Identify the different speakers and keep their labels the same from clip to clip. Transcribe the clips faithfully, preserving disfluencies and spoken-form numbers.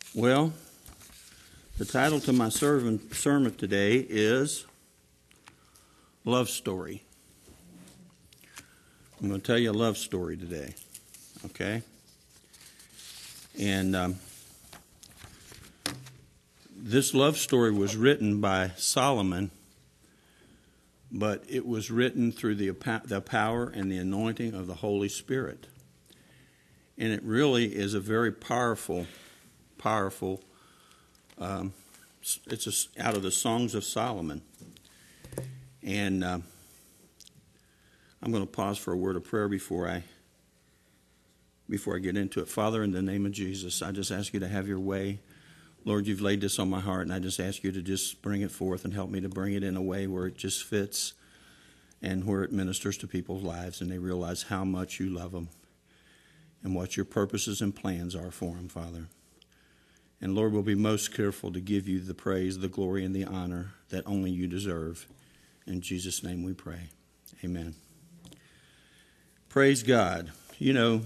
Speaker 1: Well, the title to my sermon, sermon today is Love Story. I'm going to tell you a love story today, okay? And um, this love story was written by Solomon, but it was written through the, the power and the anointing of the Holy Spirit. And it really is a very powerful, powerful, um, it's a, out of the Songs of Solomon. And uh, I'm going to pause for a word of prayer before I before I get into it. Father, in the name of Jesus, I just ask you to have your way. Lord, you've laid this on my heart, and I just ask you to just bring it forth and help me to bring it in a way where it just fits and where it ministers to people's lives and they realize how much you love them and what your purposes and plans are for them, Father. And Lord, we'll be most careful to give you the praise, the glory, and the honor that only you deserve. In Jesus' name we pray. Amen. Praise God. You know,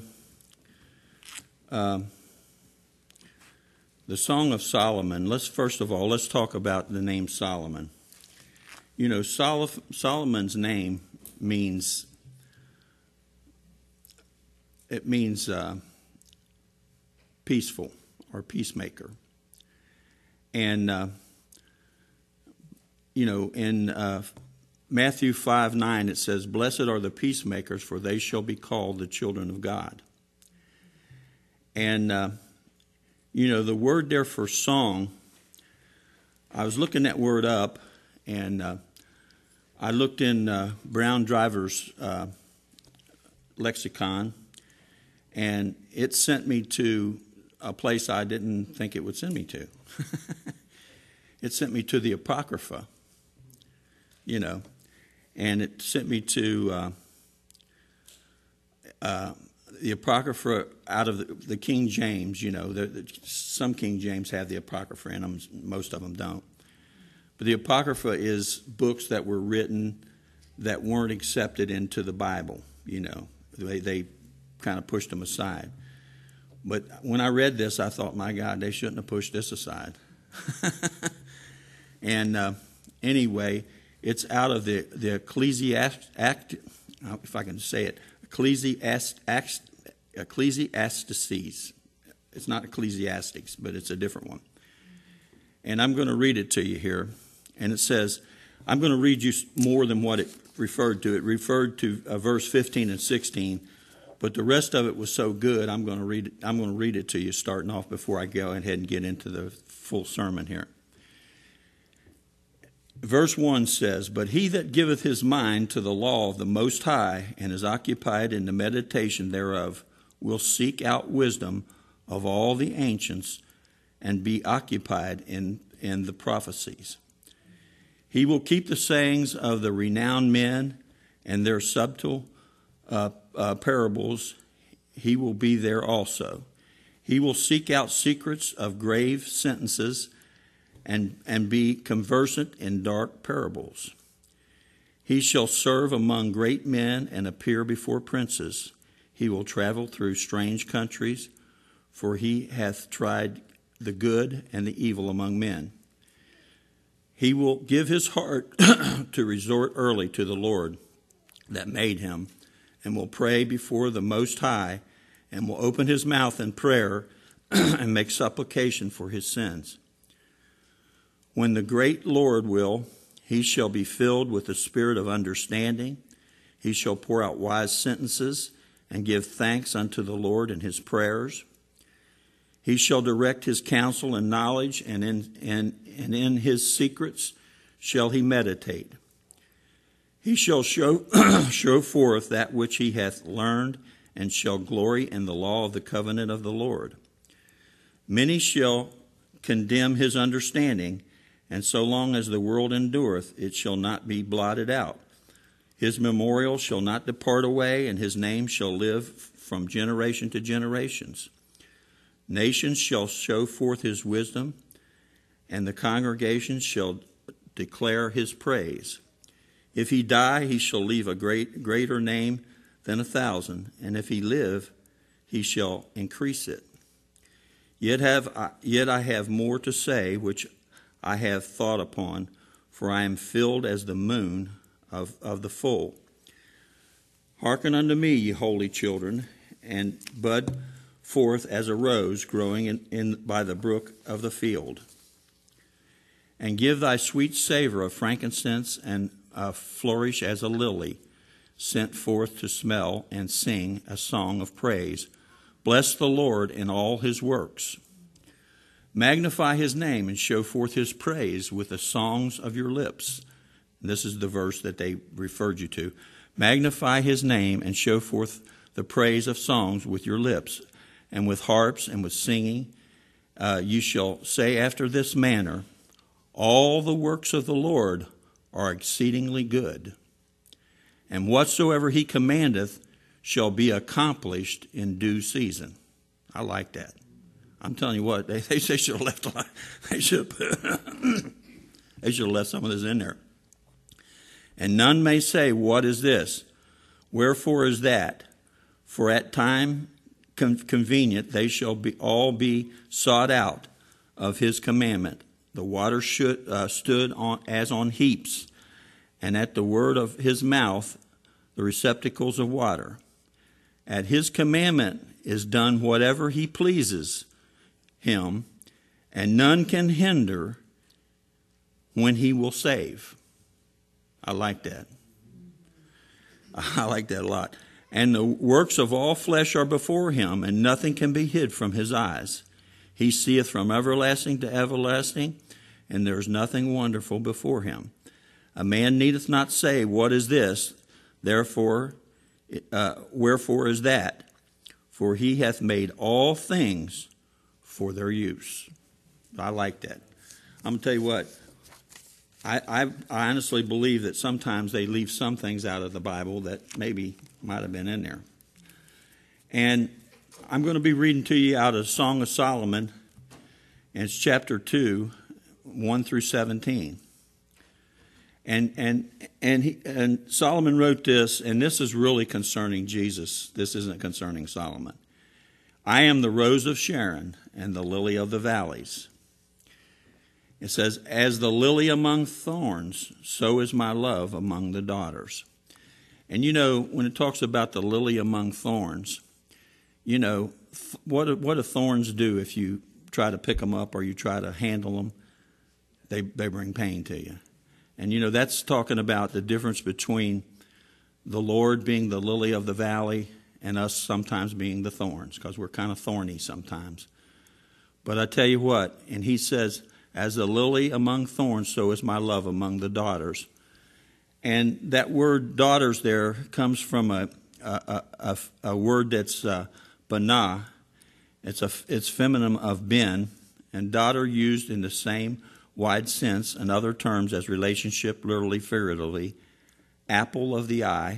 Speaker 1: um, the Song of Solomon, let's first of all, let's talk about the name Solomon. You know, Sol- Solomon's name means, it means uh, peaceful or peacemaker. And, uh, you know, in uh, Matthew five nine, it says, "Blessed are the peacemakers, for they shall be called the children of God." And, uh, you know, the word there for song, I was looking that word up, and uh, I looked in uh, Brown Driver's uh, lexicon, and it sent me to a place I didn't think it would send me to. It sent me to the Apocrypha, you know, and it sent me to uh, uh, the Apocrypha out of the, the King James, you know. The, the, some King James have the Apocrypha in them, most of them don't. But the Apocrypha is books that were written that weren't accepted into the Bible, you know. They, they kind of pushed them aside. But when I read this, I thought, my God, they shouldn't have pushed this aside. And uh, anyway, it's out of the, the Ecclesiastes, if I can say it, Ecclesiastes, Ecclesiastes. It's not Ecclesiastics, but it's a different one. And I'm going to read it to you here. And it says, I'm going to read you more than what it referred to. It referred to uh, verse fifteen and sixteen. But the rest of it was so good, I'm going to read it, I'm going to read it to you starting off before I go ahead and get into the full sermon here. Verse one says, "But he that giveth his mind to the law of the Most High and is occupied in the meditation thereof will seek out wisdom of all the ancients and be occupied in, in the prophecies. He will keep the sayings of the renowned men and their subtle uh, uh, parables. He will be there also. He will seek out secrets of grave sentences and, and be conversant in dark parables. He shall serve among great men and appear before princes. He will travel through strange countries, for he hath tried the good and the evil among men. He will give his heart to resort early to the Lord that made him, and will pray before the Most High, and will open his mouth in prayer and make supplication for his sins. When the great Lord will, he shall be filled with the spirit of understanding. He shall pour out wise sentences and give thanks unto the Lord in his prayers. He shall direct his counsel in knowledge, and in, and, and in his secrets shall he meditate. He shall show, show forth that which he hath learned, and shall glory in the law of the covenant of the Lord. Many shall condemn his understanding, and so long as the world endureth, it shall not be blotted out. His memorial shall not depart away, and his name shall live from generation to generations. Nations shall show forth his wisdom, and the congregations shall declare his praise. If he die, he shall leave a great greater name than a thousand, and if he live, he shall increase it. Yet have I, yet I have more to say, which I have thought upon, for I am filled as the moon of, of the full. Hearken unto me, ye holy children, and bud forth as a rose growing in, in by the brook of the field. And give thy sweet savor of frankincense, and uh, flourish as a lily, sent forth to smell and sing a song of praise. Bless the Lord in all his works. Magnify his name and show forth his praise with the songs of your lips. And this is the verse that they referred you to. Magnify his name and show forth the praise of songs with your lips, and with harps and with singing. Uh, you shall say after this manner, all the works of the Lord are exceedingly good, and whatsoever he commandeth shall be accomplished in due season. I like that. I'm telling you what, they, they should have left. They should have, they should have left some of this in there. And none may say, what is this? Wherefore is that? For at time con- convenient they shall be all be sought out of his commandment. The water should, uh, stood on as on heaps, and at the word of his mouth the receptacles of water. At his commandment is done whatever he pleases him, and none can hinder when he will save. I like that. I like that a lot. And the works of all flesh are before him, and nothing can be hid from his eyes. He seeth from everlasting to everlasting, and there is nothing wonderful before him. A man needeth not say, what is this? Therefore, uh, wherefore is that? For he hath made all things for their use. I like that. I'm going to tell you what. I, I, I honestly believe that sometimes they leave some things out of the Bible that maybe might have been in there. And I'm going to be reading to you out of Song of Solomon, and it's chapter two, one through seventeen. And and and he, and Solomon wrote this, and this is really concerning Jesus. This isn't concerning Solomon. I am the rose of Sharon and the lily of the valleys. It says, as the lily among thorns, so is my love among the daughters. And you know, when it talks about the lily among thorns, you know, what do, what do thorns do if you try to pick them up or you try to handle them? They, they bring pain to you. And, you know, that's talking about the difference between the Lord being the lily of the valley and us sometimes being the thorns, because we're kind of thorny sometimes. But I tell you what, and he says, as the lily among thorns, so is my love among the daughters. And that word daughters there comes from a a, a, a word that's uh, banah. It's a it's feminine of ben, and daughter used in the same wide sense and other terms as relationship, literally, figuratively, apple of the eye,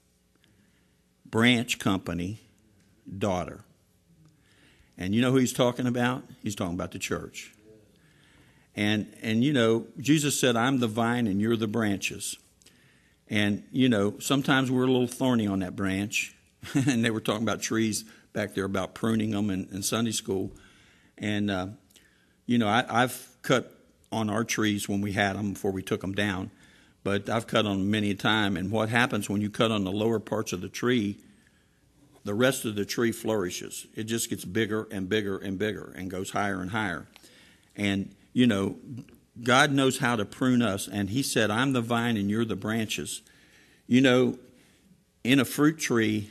Speaker 1: branch company, daughter. And you know who he's talking about? He's talking about the church. And, and you know, Jesus said, I'm the vine and you're the branches. And, you know, sometimes we're a little thorny on that branch. And they were talking about trees back there, about pruning them in, in Sunday school. And, uh, you know, I, I've cut on our trees when we had them before we took them down. But I've cut on them many a time. And what happens when you cut on the lower parts of the tree, the rest of the tree flourishes. It just gets bigger and bigger and bigger and goes higher and higher. And, you know, God knows how to prune us. And he said, I'm the vine and you're the branches. You know, in a fruit tree,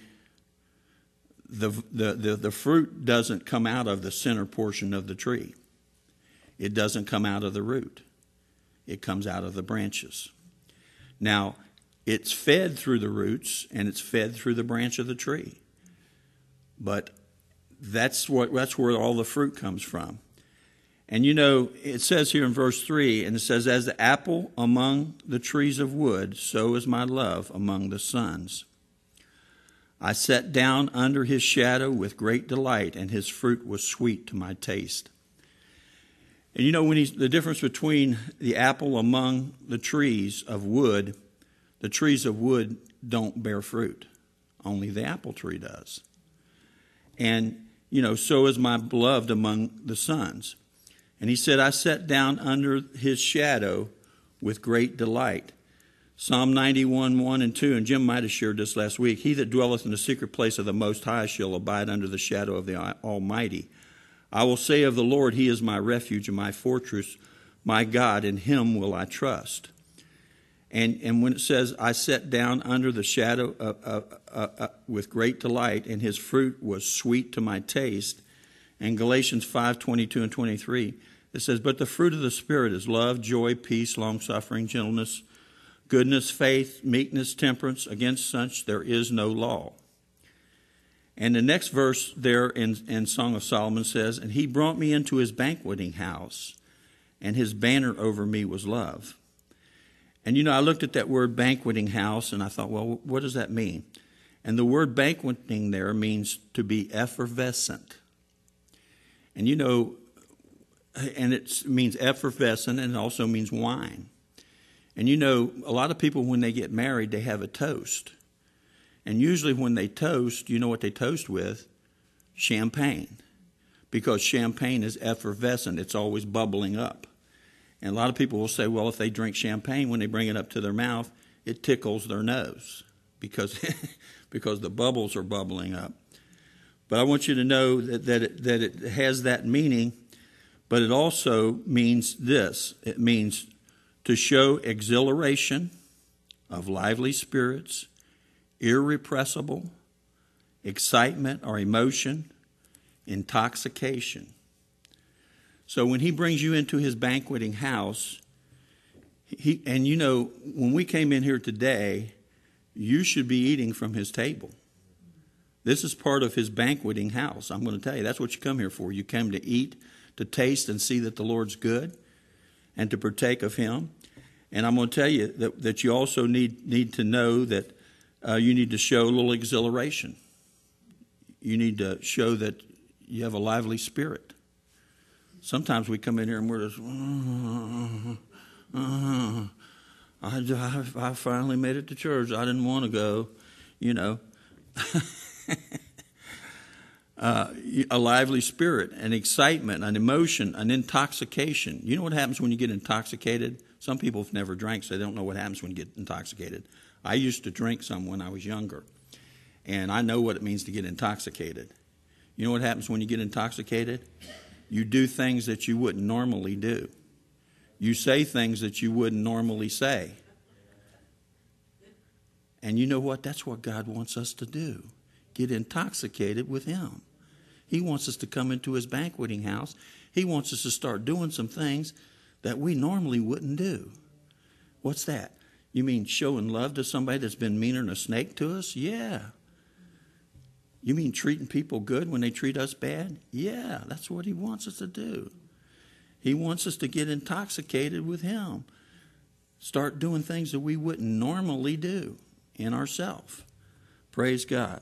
Speaker 1: the, the, the, the fruit doesn't come out of the center portion of the tree. It doesn't come out of the root. It comes out of the branches. Now, it's fed through the roots and it's fed through the branch of the tree. But that's what that's where all the fruit comes from. And you know, it says here in verse three, and it says, as the apple among the trees of wood, so is my love among the sons. I sat down under his shadow with great delight, and his fruit was sweet to my taste. And you know, when he's, the difference between the apple among the trees of wood, the trees of wood don't bear fruit. Only the apple tree does. And, you know, so is my beloved among the sons. And he said, I sat down under his shadow with great delight. Psalm ninety-one, one and two, and Jim might have shared this last week. He that dwelleth in the secret place of the Most High shall abide under the shadow of the Almighty. I will say of the Lord, he is my refuge and my fortress, my God, in him will I trust. And and when it says, I sat down under the shadow of, uh, uh, uh, with great delight, and his fruit was sweet to my taste. And Galatians five, twenty-two and twenty-three, it says, but the fruit of the Spirit is love, joy, peace, long-suffering, gentleness, goodness, faith, meekness, temperance. Against such there is no law. And the next verse there in, in Song of Solomon says, and he brought me into his banqueting house, and his banner over me was love. And, you know, I looked at that word banqueting house, and I thought, well, what does that mean? And the word banqueting there means to be effervescent. And, you know, and it means effervescent, and it also means wine. And, you know, a lot of people, when they get married, they have a toast. And usually when they toast, you know what they toast with? Champagne. Because champagne is effervescent. It's always bubbling up. And a lot of people will say, well, if they drink champagne, when they bring it up to their mouth, it tickles their nose because, because the bubbles are bubbling up. But I want you to know that, that, it, that it has that meaning, but it also means this. It means to show exhilaration of lively spirits, irrepressible, excitement or emotion, intoxication. So when he brings you into his banqueting house, he, and you know, when we came in here today, you should be eating from his table. This is part of his banqueting house. I'm going to tell you, that's what you come here for. You come to eat, to taste and see that the Lord's good, and to partake of him. And I'm going to tell you that, that you also need, need to know that uh, you need to show a little exhilaration. You need to show that you have a lively spirit. Sometimes we come in here and we're just, uh, uh, I, I finally made it to church. I didn't want to go, you know. uh, a lively spirit, an excitement, an emotion, an intoxication. You know what happens when you get intoxicated? Some people have never drank, so they don't know what happens when you get intoxicated. I used to drink some when I was younger, and I know what it means to get intoxicated. You know what happens when you get intoxicated? You do things that you wouldn't normally do. You say things that you wouldn't normally say. And you know what? That's what God wants us to do. Get intoxicated with him. He wants us to come into his banqueting house. He wants us to start doing some things that we normally wouldn't do. What's that? You mean showing love to somebody that's been meaner than a snake to us? Yeah. You mean treating people good when they treat us bad? Yeah, that's what he wants us to do. He wants us to get intoxicated with him. Start doing things that we wouldn't normally do in ourselves. Praise God.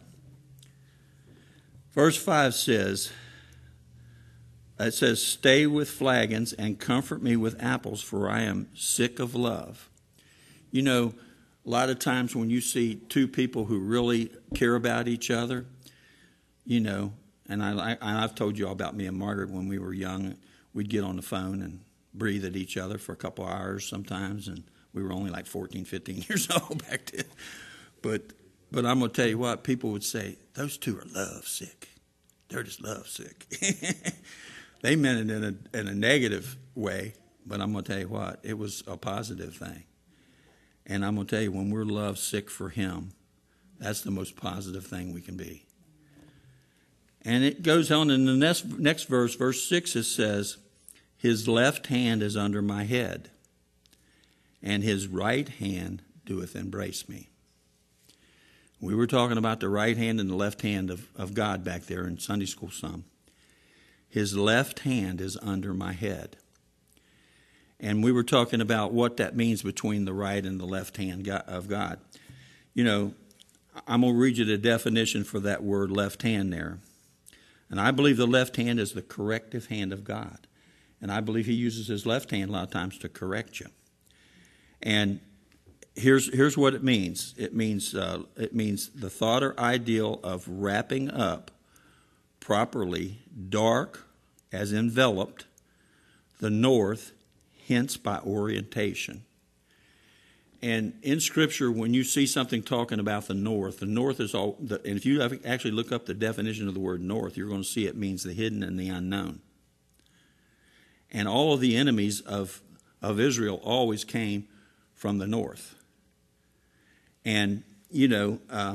Speaker 1: Verse five says, it says, stay with flagons and comfort me with apples, for I am sick of love. You know, a lot of times when you see two people who really care about each other, you know, and I, I, I've told you all about me and Margaret when we were young. We'd get on the phone and breathe at each other for a couple hours sometimes, and we were only like fourteen, fifteen years old back then. But but I'm going to tell you what, people would say, those two are love sick. They're just love sick. They meant it in a, in a negative way, but I'm going to tell you what, it was a positive thing. And I'm going to tell you, when we're love sick for him, that's the most positive thing we can be. And it goes on in the next, next verse, verse six, it says, his left hand is under my head, and his right hand doeth embrace me. We were talking about the right hand and the left hand of, of God back there in Sunday school some. His left hand is under my head. And we were talking about what that means between the right and the left hand of God. You know, I'm going to read you the definition for that word left hand there. And I believe the left hand is the corrective hand of God. And I believe he uses his left hand a lot of times to correct you. And here's here's what it means. It means uh, it means the thought or ideal of wrapping up, properly, dark as enveloped, the north, hence by orientation. And in Scripture, when you see something talking about the north, the north is all, the, and if you actually look up the definition of the word north, you're going to see it means the hidden and the unknown. And all of the enemies of, of Israel always came from the north. And, you know, uh,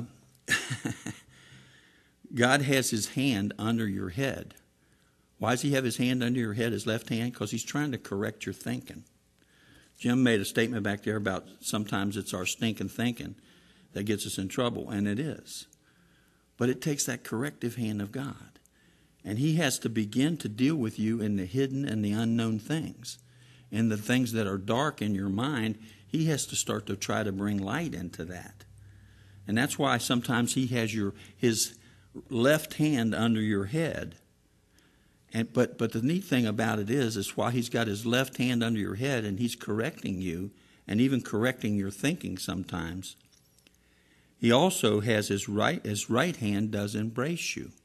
Speaker 1: God has his hand under your head. Why does he have his hand under your head, his left hand? Because he's trying to correct your thinking. Jim made a statement back there about sometimes it's our stinking thinking that gets us in trouble, and it is. But it takes that corrective hand of God. And he has to begin to deal with you in the hidden and the unknown things. And the things that are dark in your mind, he has to start to try to bring light into that. And that's why sometimes he has your his left hand under your head. And, but but the neat thing about it is, is while he's got his left hand under your head and he's correcting you and even correcting your thinking sometimes, he also has his right, his right hand does embrace you.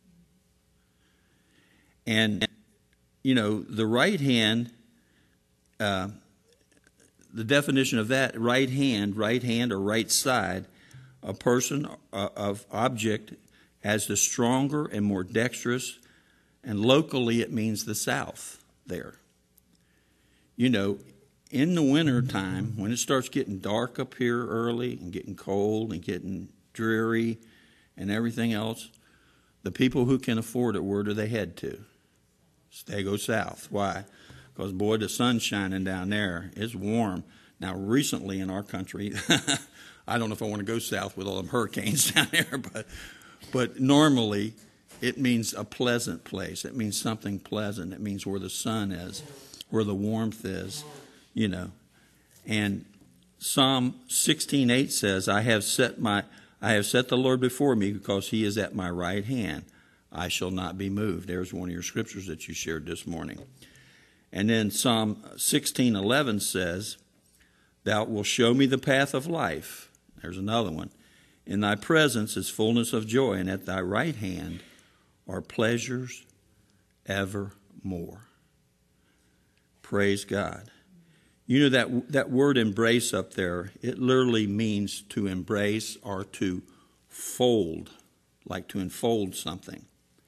Speaker 1: And, you know, the right hand, uh, the definition of that, right hand, right hand or right side, a person uh, of object as the stronger and more dexterous. And locally, it means the south there. You know, in the winter time, when it starts getting dark up here early and getting cold and getting dreary and everything else, the people who can afford it, where do they head to? They go south. Why? Because, boy, the sun's shining down there. It's warm. Now, recently in our country, I don't know if I want to go south with all them hurricanes down there, but but normally it means a pleasant place. It means something pleasant. It means where the sun is, where the warmth is, you know. And Psalm sixteen eight says, I have set my I have set the Lord before me because he is at my right hand. I shall not be moved. There's one of your scriptures that you shared this morning. And then Psalm sixteen eleven says, thou wilt show me the path of life. There's another one. In thy presence is fullness of joy, and at thy right hand are pleasures evermore. Praise God. You know that that word embrace up there, it literally means to embrace or to fold, like to enfold something.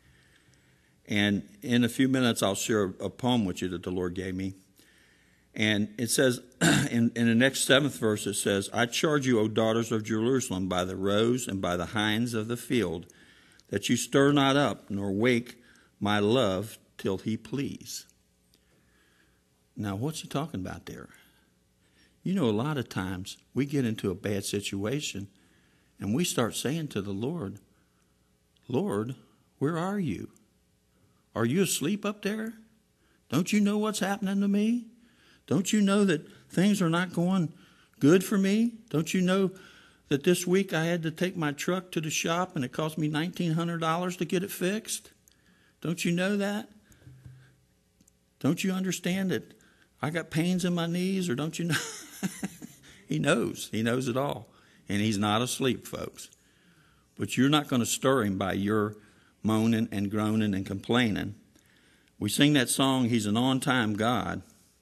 Speaker 1: And in a few minutes, I'll share a poem with you that the Lord gave me. And it says, in, in the next seventh verse, it says, I charge you, O daughters of Jerusalem, by the roes and by the hinds of the field, that you stir not up, nor wake my love till he please. Now, what's he talking about there? You know, a lot of times we get into a bad situation, and we start saying to the Lord, Lord, where are you? Are you asleep up there? Don't you know what's happening to me? Don't you know that things are not going good for me? Don't you know that this week I had to take my truck to the shop and it cost me nineteen hundred dollars to get it fixed? Don't you know that? Don't you understand that I got pains in my knees, or don't you know? He knows. He knows it all. And he's not asleep, folks. But you're not going to stir him by your moaning and groaning and complaining. We sing that song, He's an on-time God.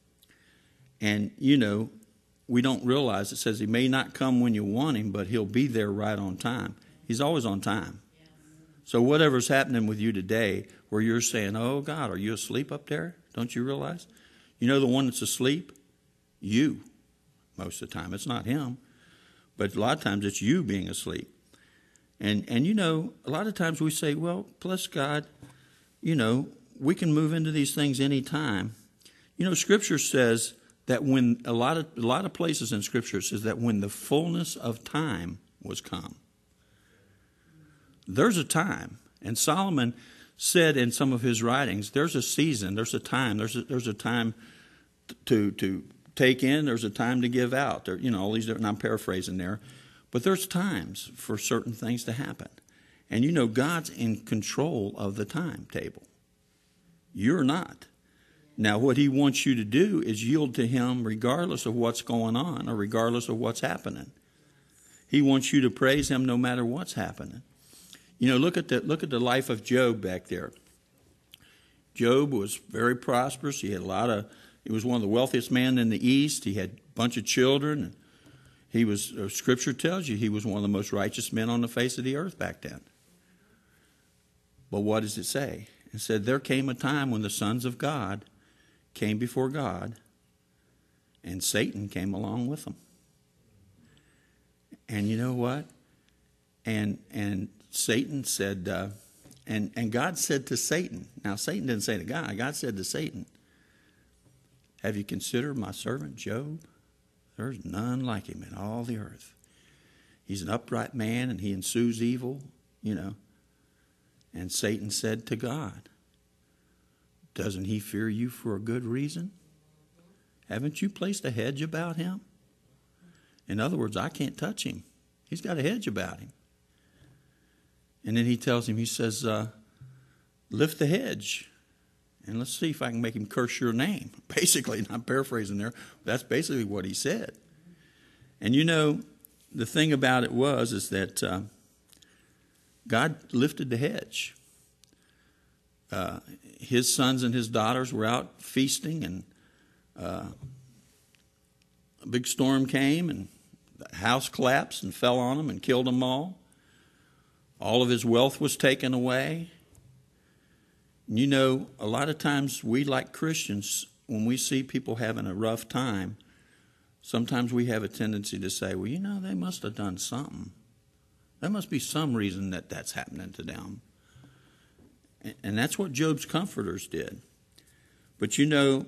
Speaker 1: And, you know, we don't realize it says he may not come when you want him, but he'll be there right on time. He's always on time. So whatever's happening with you today, where you're saying, oh, God, are you asleep up there? Don't you realize? You know the one that's asleep? You, most of the time. It's not him. But a lot of times it's you being asleep. And, and you know, a lot of times we say, well, bless God, you know, we can move into these things any time. You know, Scripture says that when a lot of a lot of places in Scripture says that when the fullness of time was come, there's a time. And Solomon said in some of his writings, there's a season, there's a time, there's a, there's a time to to take in, there's a time to give out. There, you know, all these different, I'm paraphrasing there, but there's times for certain things to happen. And you know, God's in control of the timetable. You're not. Now, what he wants you to do is yield to him regardless of what's going on or regardless of what's happening. He wants you to praise him no matter what's happening. You know, look at the look at the life of Job back there. Job was very prosperous. He had a lot of. He was one of the wealthiest men in the East. He had a bunch of children. He was. Uh, Scripture tells you he was one of the most righteous men on the face of the earth back then. But what does it say? It said there came a time when the sons of God came before God, and Satan came along with them. And you know what? And and Satan said, uh, and, and God said to Satan, now Satan didn't say to God, God said to Satan, have you considered my servant Job? There's none like him in all the earth. He's an upright man and he ensues evil, you know. And Satan said to God, doesn't he fear you for a good reason? Haven't you placed a hedge about him? In other words, I can't touch him. He's got a hedge about him. And then he tells him, he says, uh, lift the hedge. And let's see if I can make him curse your name. Basically, and I'm paraphrasing there. That's basically what he said. And you know, the thing about it was, is that uh, God lifted the hedge. Uh, his sons and his daughters were out feasting, and uh, a big storm came, and the house collapsed and fell on them and killed them all. All of his wealth was taken away. And you know, a lot of times we, like Christians, when we see people having a rough time, sometimes we have a tendency to say, well, you know, they must have done something. There must be some reason that that's happening to them. And that's what Job's comforters did. But you know,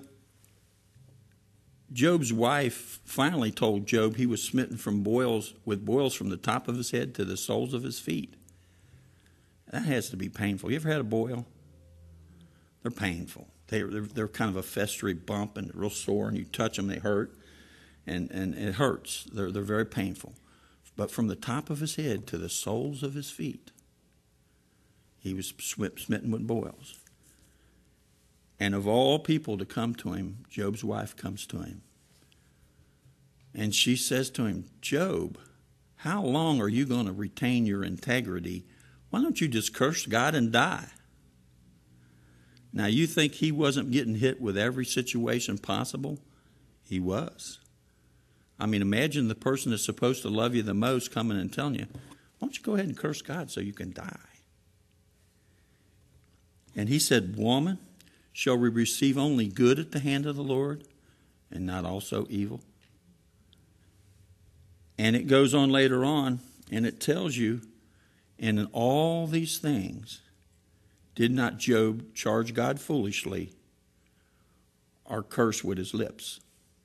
Speaker 1: Job's wife finally told Job he was smitten from boils, with boils from the top of his head to the soles of his feet. That has to be painful. You ever had a boil? They're painful. They're, they're, they're kind of a festery bump and real sore, and you touch them, they hurt, and, and it hurts. They're, they're very painful. But from the top of his head to the soles of his feet, he was smitten with boils. And of all people to come to him, Job's wife comes to him. And she says to him, Job, how long are you going to retain your integrity? Why don't you just curse God and die? Now, you think he wasn't getting hit with every situation possible? He was. I mean, imagine the person that's supposed to love you the most coming and telling you, why don't you go ahead and curse God so you can die? And he said, woman, shall we receive only good at the hand of the Lord and not also evil? And it goes on later on, and it tells you, and in all these things, did not Job charge God foolishly or curse with his lips?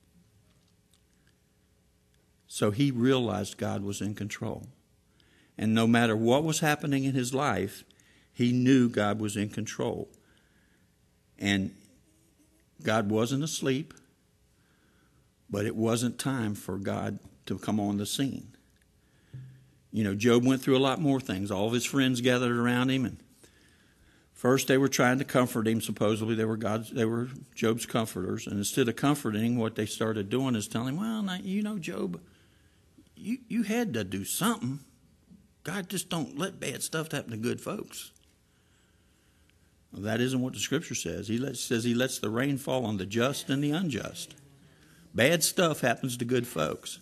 Speaker 1: So he realized God was in control. And no matter what was happening in his life, he knew God was in control. And God wasn't asleep, but it wasn't time for God to come on the scene. You know, Job went through a lot more things. All of his friends gathered around him, and first they were trying to comfort him. Supposedly they were God's, they were Job's comforters. And instead of comforting, what they started doing is telling him, well, now, you know, Job, you, you had to do something. God just don't let bad stuff happen to good folks. Well, that isn't what the Scripture says. He lets, says he lets the rain fall on the just and the unjust. Bad stuff happens to good folks.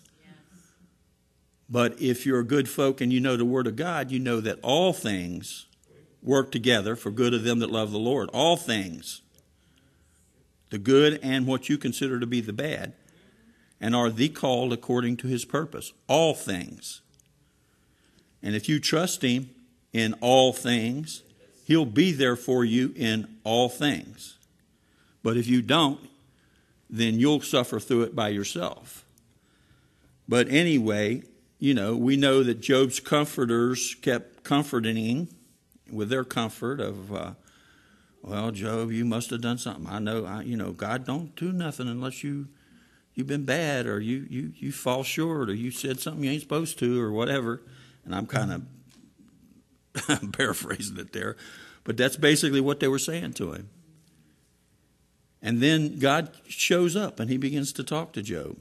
Speaker 1: But if you're a good folk and you know the Word of God, you know that all things work together for good of them that love the Lord. All things. The good and what you consider to be the bad. And are the called according to his purpose. All things. And if you trust him in all things, he'll be there for you in all things. But if you don't, then you'll suffer through it by yourself. But anyway, you know, we know that Job's comforters kept comforting him with their comfort of, uh, well, Job, you must have done something. I know, I, you know, God don't do nothing unless you, you've been bad or you, you, you fall short or you said something you ain't supposed to or whatever. And I'm kind of paraphrasing it there. But that's basically what they were saying to him. And then God shows up and he begins to talk to Job.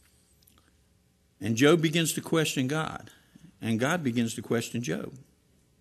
Speaker 1: And Job begins to question God. And God begins to question Job.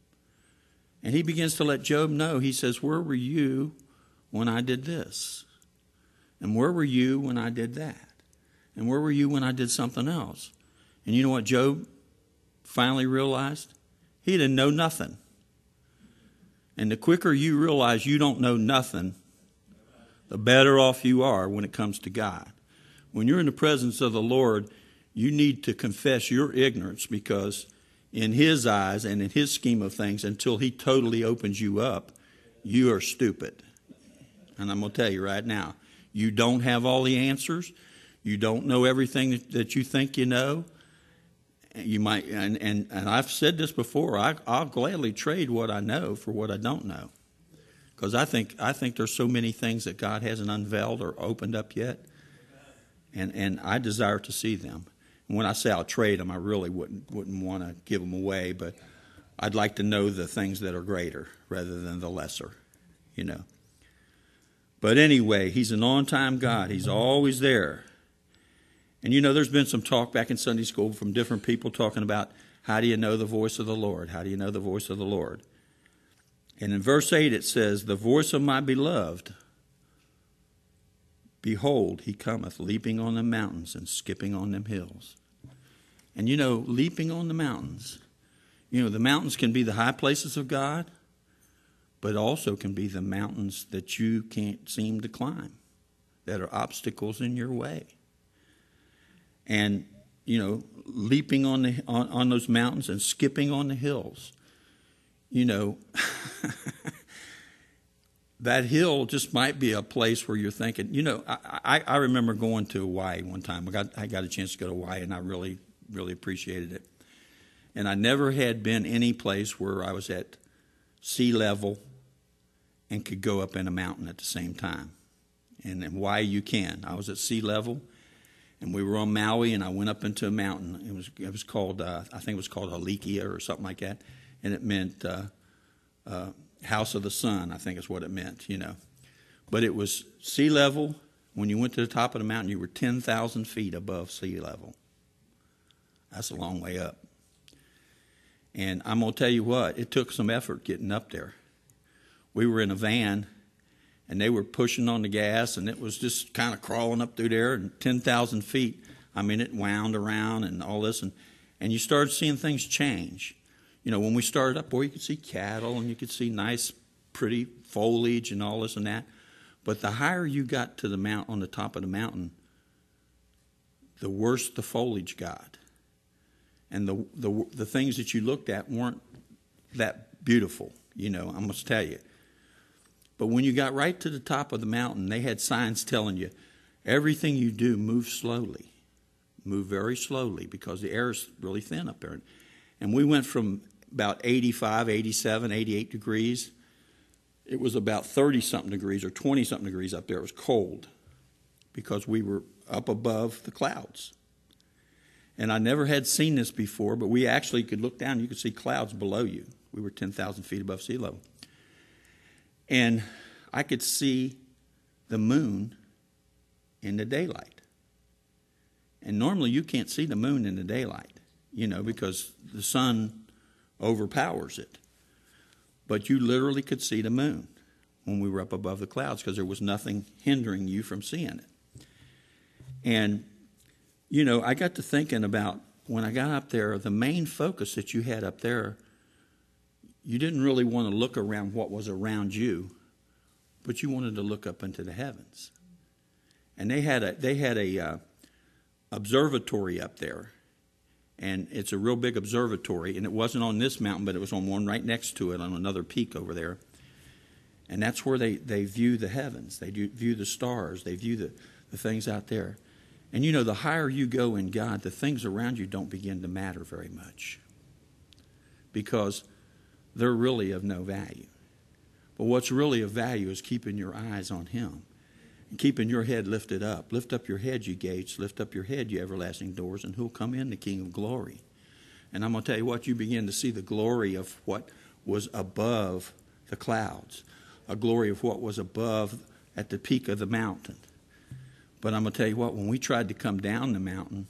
Speaker 1: And he begins to let Job know. He says, where were you when I did this? And where were you when I did that? And where were you when I did something else? And you know what Job finally realized? He didn't know nothing. And the quicker you realize you don't know nothing, the better off you are when it comes to God. When you're in the presence of the Lord, you need to confess your ignorance, because in his eyes and in his scheme of things, until he totally opens you up, you are stupid. And I'm going to tell you right now, you don't have all the answers. You don't know everything that, that you think you know. You might, and, and, and I've said this before, I, I'll gladly trade what I know for what I don't know. Because I think I think there's so many things that God hasn't unveiled or opened up yet. And and I desire to see them. And when I say I'll trade them, I really wouldn't wouldn't want to give them away, but I'd like to know the things that are greater rather than the lesser, you know. But anyway, he's an on-time God. He's always there. And you know, there's been some talk back in Sunday school from different people talking about, how do you know the voice of the Lord? How do you know the voice of the Lord? And in verse eight it says, the voice of my beloved, behold, he cometh, leaping on the mountains and skipping on them hills. And you know, leaping on the mountains, you know, the mountains can be the high places of God, but also can be the mountains that you can't seem to climb, that are obstacles in your way. And, you know, leaping on the on, on those mountains and skipping on the hills. You know, that hill just might be a place where you're thinking, you know, I, I, I remember going to Hawaii one time. I got I got a chance to go to Hawaii, and I really, really appreciated it. And I never had been any place where I was at sea level and could go up in a mountain at the same time. And in Hawaii you can. I was at sea level. And we were on Maui, and I went up into a mountain. It was it was called, uh, I think it was called Halikia or something like that. And it meant uh, uh, House of the Sun, I think is what it meant, you know. But it was sea level. When you went to the top of the mountain, you were ten thousand feet above sea level. That's a long way up. And I'm going to tell you what, it took some effort getting up there. We were in a van, and they were pushing on the gas, and it was just kind of crawling up through there, and ten thousand feet. I mean, it wound around and all this, and, and you started seeing things change. You know, when we started up, boy, you could see cattle, and you could see nice, pretty foliage and all this and that. But the higher you got to the mount on the top of the mountain, the worse the foliage got. And the the the things that you looked at weren't that beautiful, you know, I must tell you. But when you got right to the top of the mountain, they had signs telling you, everything you do, move slowly. Move very slowly, because the air is really thin up there. And we went from about eighty-five, eighty-seven, eighty-eight degrees. It was about thirty-something degrees or twenty-something degrees up there. It was cold because we were up above the clouds. And I never had seen this before, but we actually could look down and you could see clouds below you. We were ten thousand feet above sea level. And I could see the moon in the daylight. And normally you can't see the moon in the daylight, you know, because the sun overpowers it. But you literally could see the moon when we were up above the clouds, because there was nothing hindering you from seeing it. And, you know, I got to thinking about, when I got up there, the main focus that you had up there, you didn't really want to look around what was around you, but you wanted to look up into the heavens. And they had a they had a uh, observatory up there, and it's a real big observatory. And it wasn't on this mountain, but it was on one right next to it on another peak over there. And that's where they, they view the heavens. They do, view the stars. They view the, the things out there. And you know, the higher you go in God, the things around you don't begin to matter very much, because they're really of no value. But what's really of value is keeping your eyes on Him and keeping your head lifted up. Lift up your head, you gates. Lift up your head, you everlasting doors, and who'll come in? The King of glory. And I'm going to tell you what, you begin to see the glory of what was above the clouds, a glory of what was above at the peak of the mountain. But I'm going to tell you what, when we tried to come down the mountain,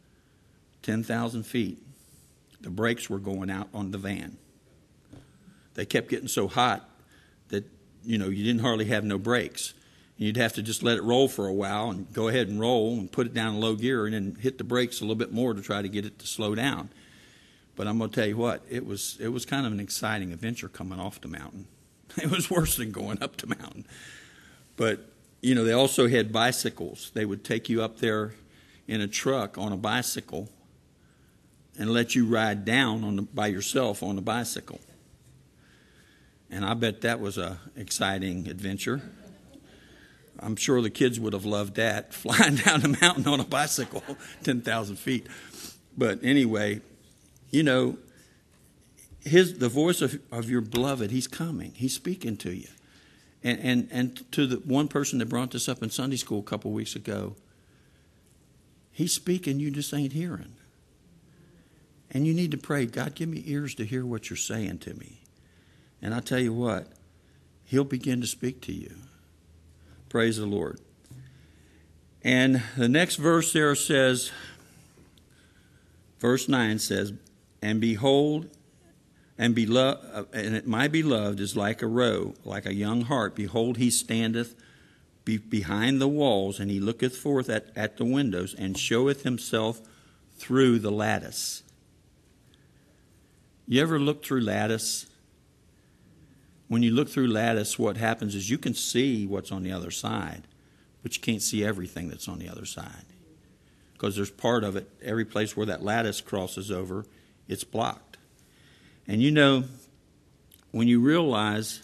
Speaker 1: ten thousand feet, the brakes were going out on the van. they kept getting so hot that, you know, you didn't hardly have no brakes. You'd have to just let it roll for a while and go ahead and roll and put it down in low gear and then hit the brakes a little bit more to try to get it to slow down. But I'm going to tell you what, it was it was kind of an exciting adventure coming off the mountain. It was worse than going up the mountain. But, you know, they also had bicycles. They would take you up there in a truck on a bicycle and let you ride down on the, by yourself on the bicycle. And I bet that was a exciting adventure. I'm sure the kids would have loved that, flying down the mountain on a bicycle, ten thousand feet. But anyway, you know, his the voice of, of your beloved, he's coming. He's speaking to you. And, and, and to the one person that brought this up in Sunday school a couple of weeks ago, he's speaking, you just ain't hearing. And you need to pray, God, give me ears to hear what you're saying to me. And I tell you what, he'll begin to speak to you. Praise the Lord. And the next verse there says, verse nine says, and behold, and beloved, and my beloved is like a roe, like a young hart. Behold, he standeth be behind the walls, and he looketh forth at, at the windows, and showeth himself through the lattice. You ever look through lattice? When you look through lattice, what happens is you can see what's on the other side, but you can't see everything that's on the other side. Because there's part of it, every place where that lattice crosses over, it's blocked. And you know, when you realize,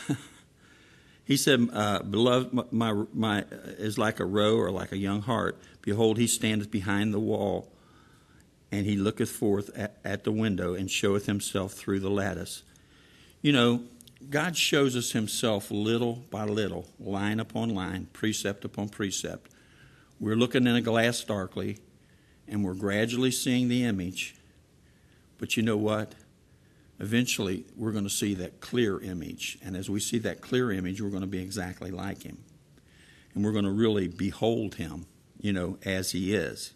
Speaker 1: he said, uh, beloved, my, my, my is like a roe or like a young hart. Behold, he standeth behind the wall, and he looketh forth at, at the window, and showeth himself through the lattice. You know, God shows us himself little by little, line upon line, precept upon precept. We're looking in a glass darkly, and we're gradually seeing the image. But you know what? Eventually, we're going to see that clear image. And as we see that clear image, we're going to be exactly like him. And we're going to really behold him, you know, as he is.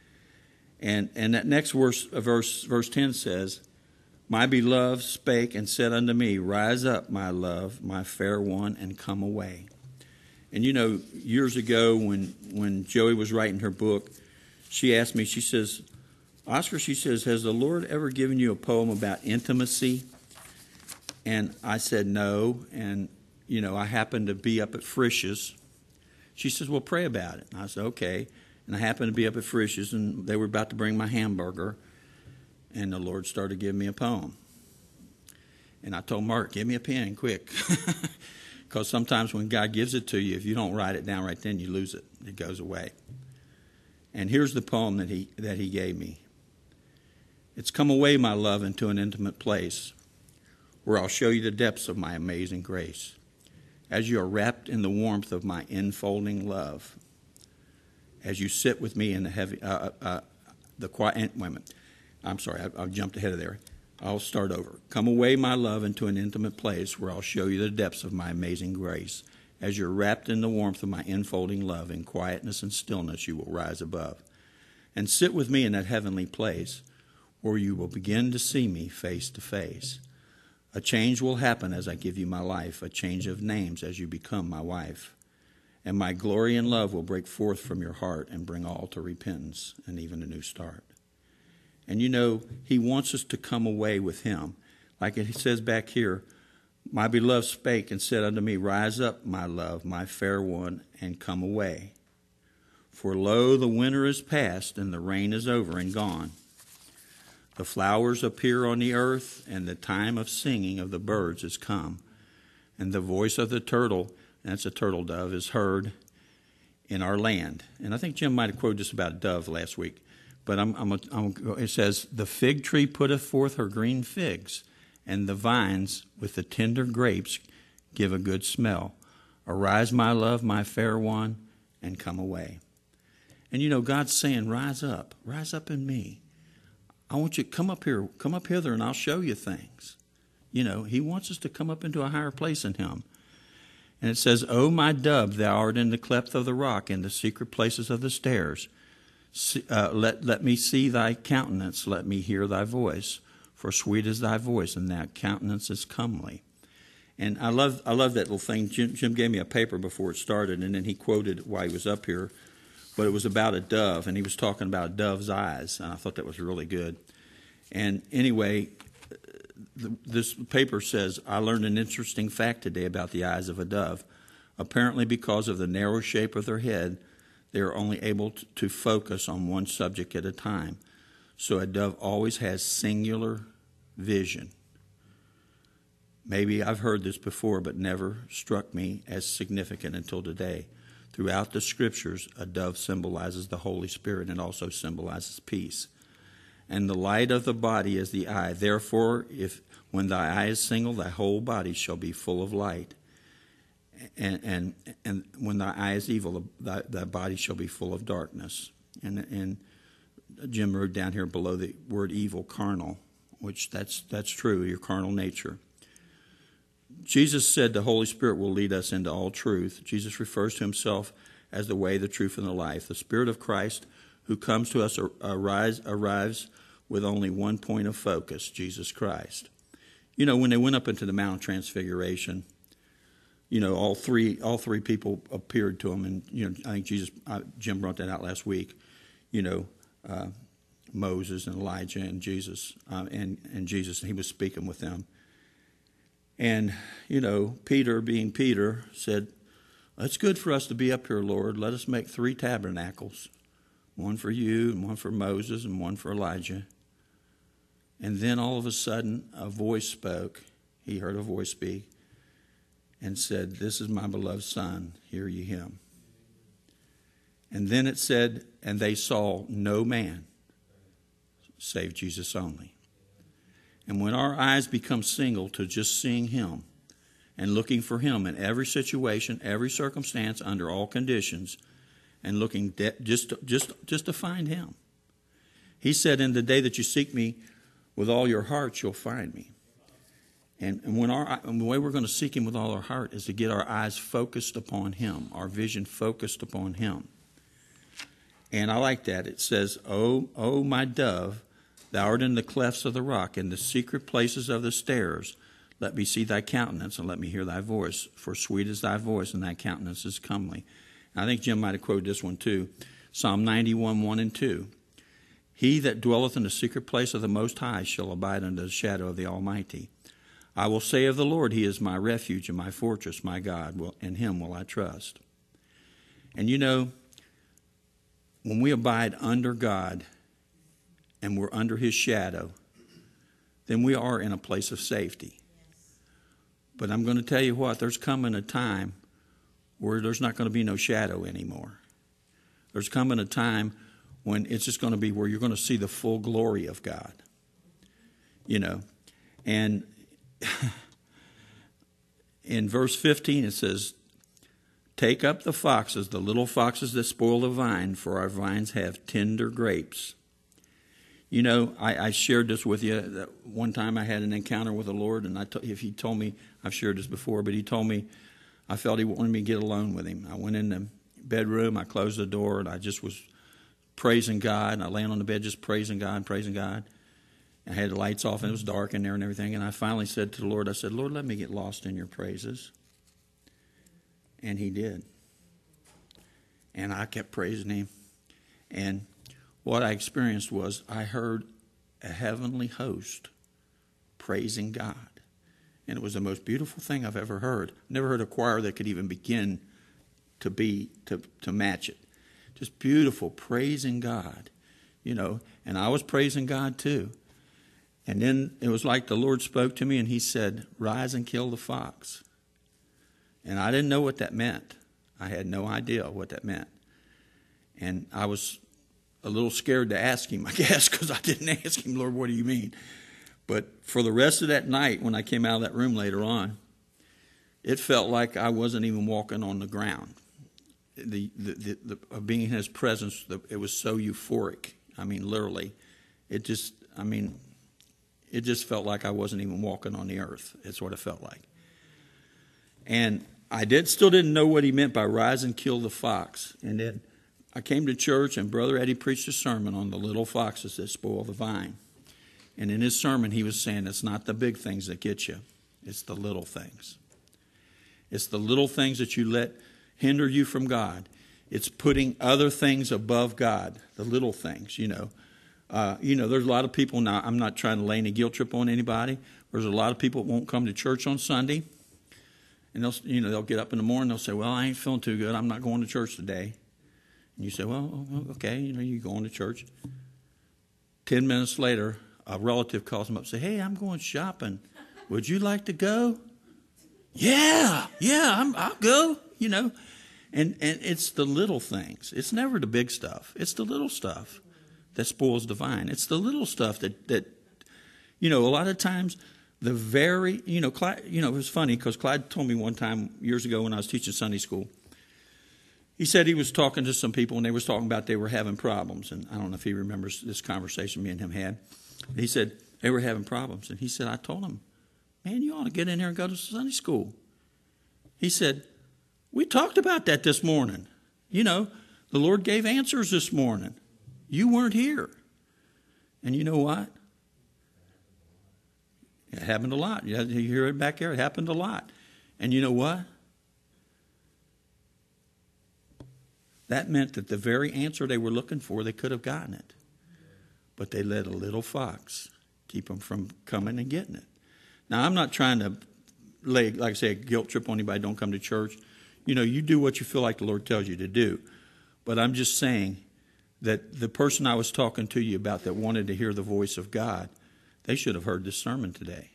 Speaker 1: And and that next verse, verse, verse ten says, my beloved spake and said unto me, rise up, my love, my fair one, and come away. And you know, years ago when, when Joey was writing her book, she asked me, she says, Oscar, she says, has the Lord ever given you a poem about intimacy? And I said no. And, you know, I happened to be up at Frisch's. She says, well, pray about it. And I said, okay. And I happened to be up at Frisch's, and they were about to bring my hamburger. And the Lord started giving me a poem. And I told Mark, give me a pen, quick. Because sometimes when God gives it to you, if you don't write it down right then, you lose it. It goes away. And here's the poem that he that he gave me. It's come away, my love, into an intimate place, where I'll show you the depths of my amazing grace, as you are wrapped in the warmth of my enfolding love, as you sit with me in the heavy, uh, uh, the quiet, wait a minute. I'm sorry, I, I jumped ahead of there. I'll start over. Come away, my love, into an intimate place where I'll show you the depths of my amazing grace. As you're wrapped in the warmth of my enfolding love, in quietness and stillness you will rise above. And sit with me in that heavenly place where you will begin to see me face to face. A change will happen as I give you my life, a change of names as you become my wife. And my glory and love will break forth from your heart and bring all to repentance and even a new start. And you know, he wants us to come away with him. Like it says back here, my beloved spake and said unto me, rise up, my love, my fair one, and come away. For lo, the winter is past, and the rain is over and gone. The flowers appear on the earth, and the time of singing of the birds is come. And the voice of the turtle, and that's a turtle dove, is heard in our land. And I think Jim might have quoted just about a dove last week. But I'm, I'm, I'm, it says, the fig tree putteth forth her green figs, and the vines with the tender grapes give a good smell. Arise, my love, my fair one, and come away. And you know, God's saying, rise up, rise up in me. I want you to come up here, come up hither, and I'll show you things. You know, he wants us to come up into a higher place in him. And it says, O my dove, thou art in the cleft of the rock, in the secret places of the stairs. Uh, let, let me see thy countenance, let me hear thy voice. for sweet is thy voice, and thy countenance is comely. And I love I love that little thing. Jim, Jim gave me a paper before it started, and then he quoted while he was up here. But it was about a dove, and he was talking about a dove's eyes, and I thought that was really good. And anyway, the, this paper says, I learned an interesting fact today about the eyes of a dove. Apparently, because of the narrow shape of their head, they are only able to, to focus on one subject at a time. So a dove always has singular vision. Maybe I've heard this before, but never struck me as significant until today. Throughout the Scriptures, a dove symbolizes the Holy Spirit and also symbolizes peace. And the light of the body is the eye. Therefore, if when thy eye is single, thy whole body shall be full of light. And and, and when thy eye is evil, thy, thy body shall be full of darkness. And and Jim wrote down here below the word evil, carnal, which that's that's true, your carnal nature. Jesus said the Holy Spirit will lead us into all truth. Jesus refers to himself as the way, the truth, and the life. The Spirit of Christ who comes to us arrives, arrives with only one point of focus, Jesus Christ. You know, when they went up into the Mount of Transfiguration, you know, all three all three people appeared to him. And, you know, I think Jesus, uh, Jim brought that out last week, you know, uh, Moses and Elijah and Jesus, uh, and, and Jesus, and he was speaking with them. And, you know, Peter, being Peter, said, it's good for us to be up here, Lord. Let us make three tabernacles, one for you and one for Moses and one for Elijah. And then all of a sudden, a voice spoke. He heard a voice speak and said, this is my beloved Son, hear ye him. And then it said, and they saw no man save Jesus only. And when our eyes become single to just seeing him and looking for him in every situation, every circumstance, under all conditions, and looking de- just, to, just, just to find him. He said, in the day that you seek me with all your heart, you'll find me. And, and when our and the way we're going to seek him with all our heart is to get our eyes focused upon him, our vision focused upon him. And I like that. It says, oh, oh, my dove, thou art in the clefts of the rock, in the secret places of the stairs. Let me see thy countenance, and let me hear thy voice. For sweet is thy voice, and thy countenance is comely. And I think Jim might have quoted this one too. Psalm ninety-one, one and two. He that dwelleth in the secret place of the Most High shall abide under the shadow of the Almighty. I will say of the Lord, he is my refuge and my fortress, my God, in him will I trust. And you know, when we abide under God, and we're under his shadow, then we are in a place of safety. But I'm going to tell you what, there's coming a time where there's not going to be no shadow anymore. There's coming a time when it's just going to be where you're going to see the full glory of God. You know, and in verse fifteen it says, take up the foxes, the little foxes that spoil the vine, for our vines have tender grapes. You know, I, I shared this with you. That one time I had an encounter with the Lord, and I t- if he told me, I've shared this before, but he told me, I felt he wanted me to get alone with him. I went in the bedroom, I closed the door, and I just was praising God, and I lay on the bed just praising God, praising God. I had the lights off, and it was dark in there and everything, and I finally said to the Lord, I said, Lord, let me get lost in your praises. And he did. And I kept praising him, and what I experienced was I heard a heavenly host praising God. And it was the most beautiful thing I've ever heard. Never heard a choir that could even begin to be to, to match it. Just beautiful, praising God. You know, and I was praising God too. And then it was like the Lord spoke to me and he said, rise and kill the fox. And I didn't know what that meant. I had no idea what that meant. And I was a little scared to ask him, I guess, because I didn't ask him, Lord, what do you mean? But for the rest of that night, when I came out of that room later on, it felt like I wasn't even walking on the ground. The, the, the, the of being in his presence, the, it was so euphoric. I mean, literally, it just, I mean, it just felt like I wasn't even walking on the earth. It's what it felt like. And I did still didn't know what he meant by rise and kill the fox. And then I came to church, and Brother Eddie preached a sermon on the little foxes that spoil the vine. And in his sermon, he was saying it's not the big things that get you. It's the little things. It's the little things that you let hinder you from God. It's putting other things above God, the little things, you know. Uh, you know, there's a lot of people now, I'm not trying to lay any guilt trip on anybody. There's a lot of people that won't come to church on Sunday. And they'll, you know, they'll get up in the morning, they'll say, well, I ain't feeling too good. I'm not going to church today. And you say, well, okay, you know, you're going to church. Ten minutes later, a relative calls them up and say, hey, I'm going shopping. Would you like to go? Yeah, yeah, I'm, I'll go, you know. And and it's the little things. It's never the big stuff. It's the little stuff that spoils the vine. It's the little stuff that, that you know, a lot of times the very, you know, Clyde, you know, it was funny because Clyde told me one time years ago when I was teaching Sunday school, he said he was talking to some people and they was talking about they were having problems. And I don't know if he remembers this conversation me and him had. He said they were having problems. And he said, I told him, man, you ought to get in here and go to Sunday school. He said, we talked about that this morning. You know, the Lord gave answers this morning. You weren't here. And you know what? It happened a lot. You hear it back there? It happened a lot. And you know what? That meant that the very answer they were looking for, they could have gotten it. But they let a little fox keep them from coming and getting it. Now, I'm not trying to lay, like I say, a guilt trip on anybody, don't come to church. You know, you do what you feel like the Lord tells you to do. But I'm just saying that the person I was talking to you about that wanted to hear the voice of God, they should have heard this sermon today.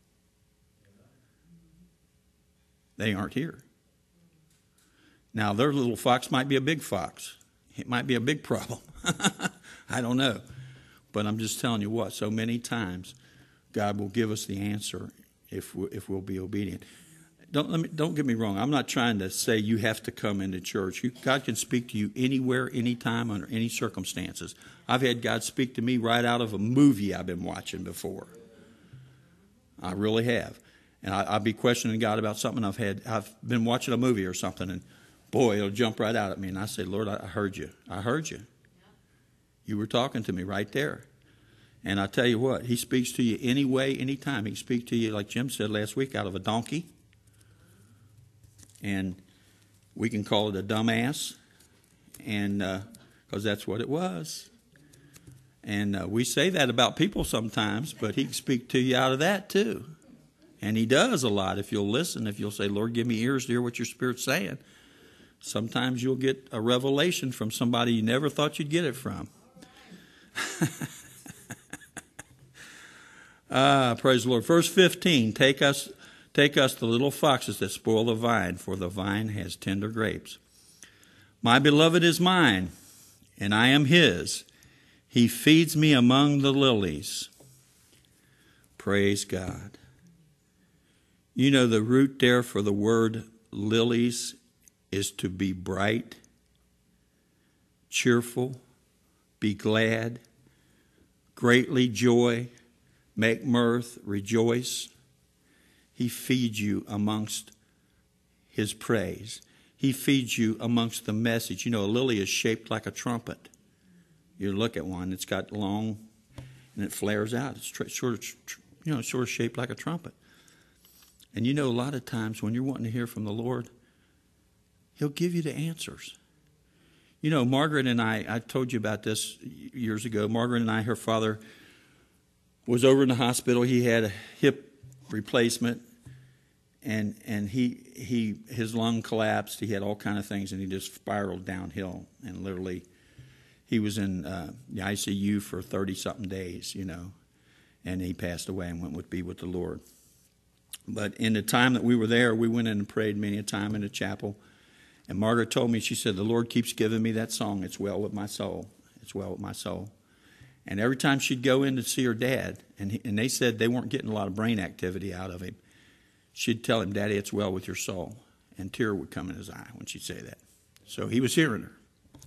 Speaker 1: They aren't here. Now, their little fox might be a big fox. It might be a big problem. I don't know. But I'm just telling you what, so many times God will give us the answer if we, if we'll be obedient. Don't let me, don't get me wrong. I'm not trying to say you have to come into church. You, God can speak to you anywhere, anytime, under any circumstances. I've had God speak to me right out of a movie I've been watching before. I really have. And I, I'll be questioning God about something I've had. I've been watching a movie or something, and boy, it'll jump right out at me. And I say, Lord, I heard you. I heard you. You were talking to me right there. And I tell you what, he speaks to you any way, anytime. He can speak to you, like Jim said last week, out of a donkey. And we can call it a dumbass, and because uh, that's what it was. And uh, we say that about people sometimes, but he can speak to you out of that too. And he does a lot if you'll listen, if you'll say, Lord, give me ears to hear what your Spirit's saying. Sometimes you'll get a revelation from somebody you never thought you'd get it from. ah, praise the Lord. Verse fifteen, take us... Take us the little foxes that spoil the vine, for the vine has tender grapes. My beloved is mine, and I am his. He feeds me among the lilies. Praise God. You know, the root there for the word lilies is to be bright, cheerful, be glad, greatly joy, make mirth, rejoice. He feeds you amongst his praise. He feeds you amongst the message. You know, a lily is shaped like a trumpet. You look at one, it's got long, and it flares out. It's tr- sort of, tr- you know, sort of shaped like a trumpet. And you know, a lot of times when you're wanting to hear from the Lord, he'll give you the answers. You know, Margaret and I, I told you about this years ago. Margaret and I, her father was over in the hospital. He had a hip replacement. And and he he his lung collapsed. He had all kind of things, and he just spiraled downhill. And literally, he was in uh, the I C U for thirty something days, you know. And he passed away and went with be with the Lord. But in the time that we were there, we went in and prayed many a time in the chapel. And Margaret told me, she said, the Lord keeps giving me that song. It's well with my soul. It's well with my soul. And every time she'd go in to see her dad, and he, and they said they weren't getting a lot of brain activity out of him. She'd tell him, Daddy, it's well with your soul. And a tear would come in his eye when she'd say that. So he was hearing her.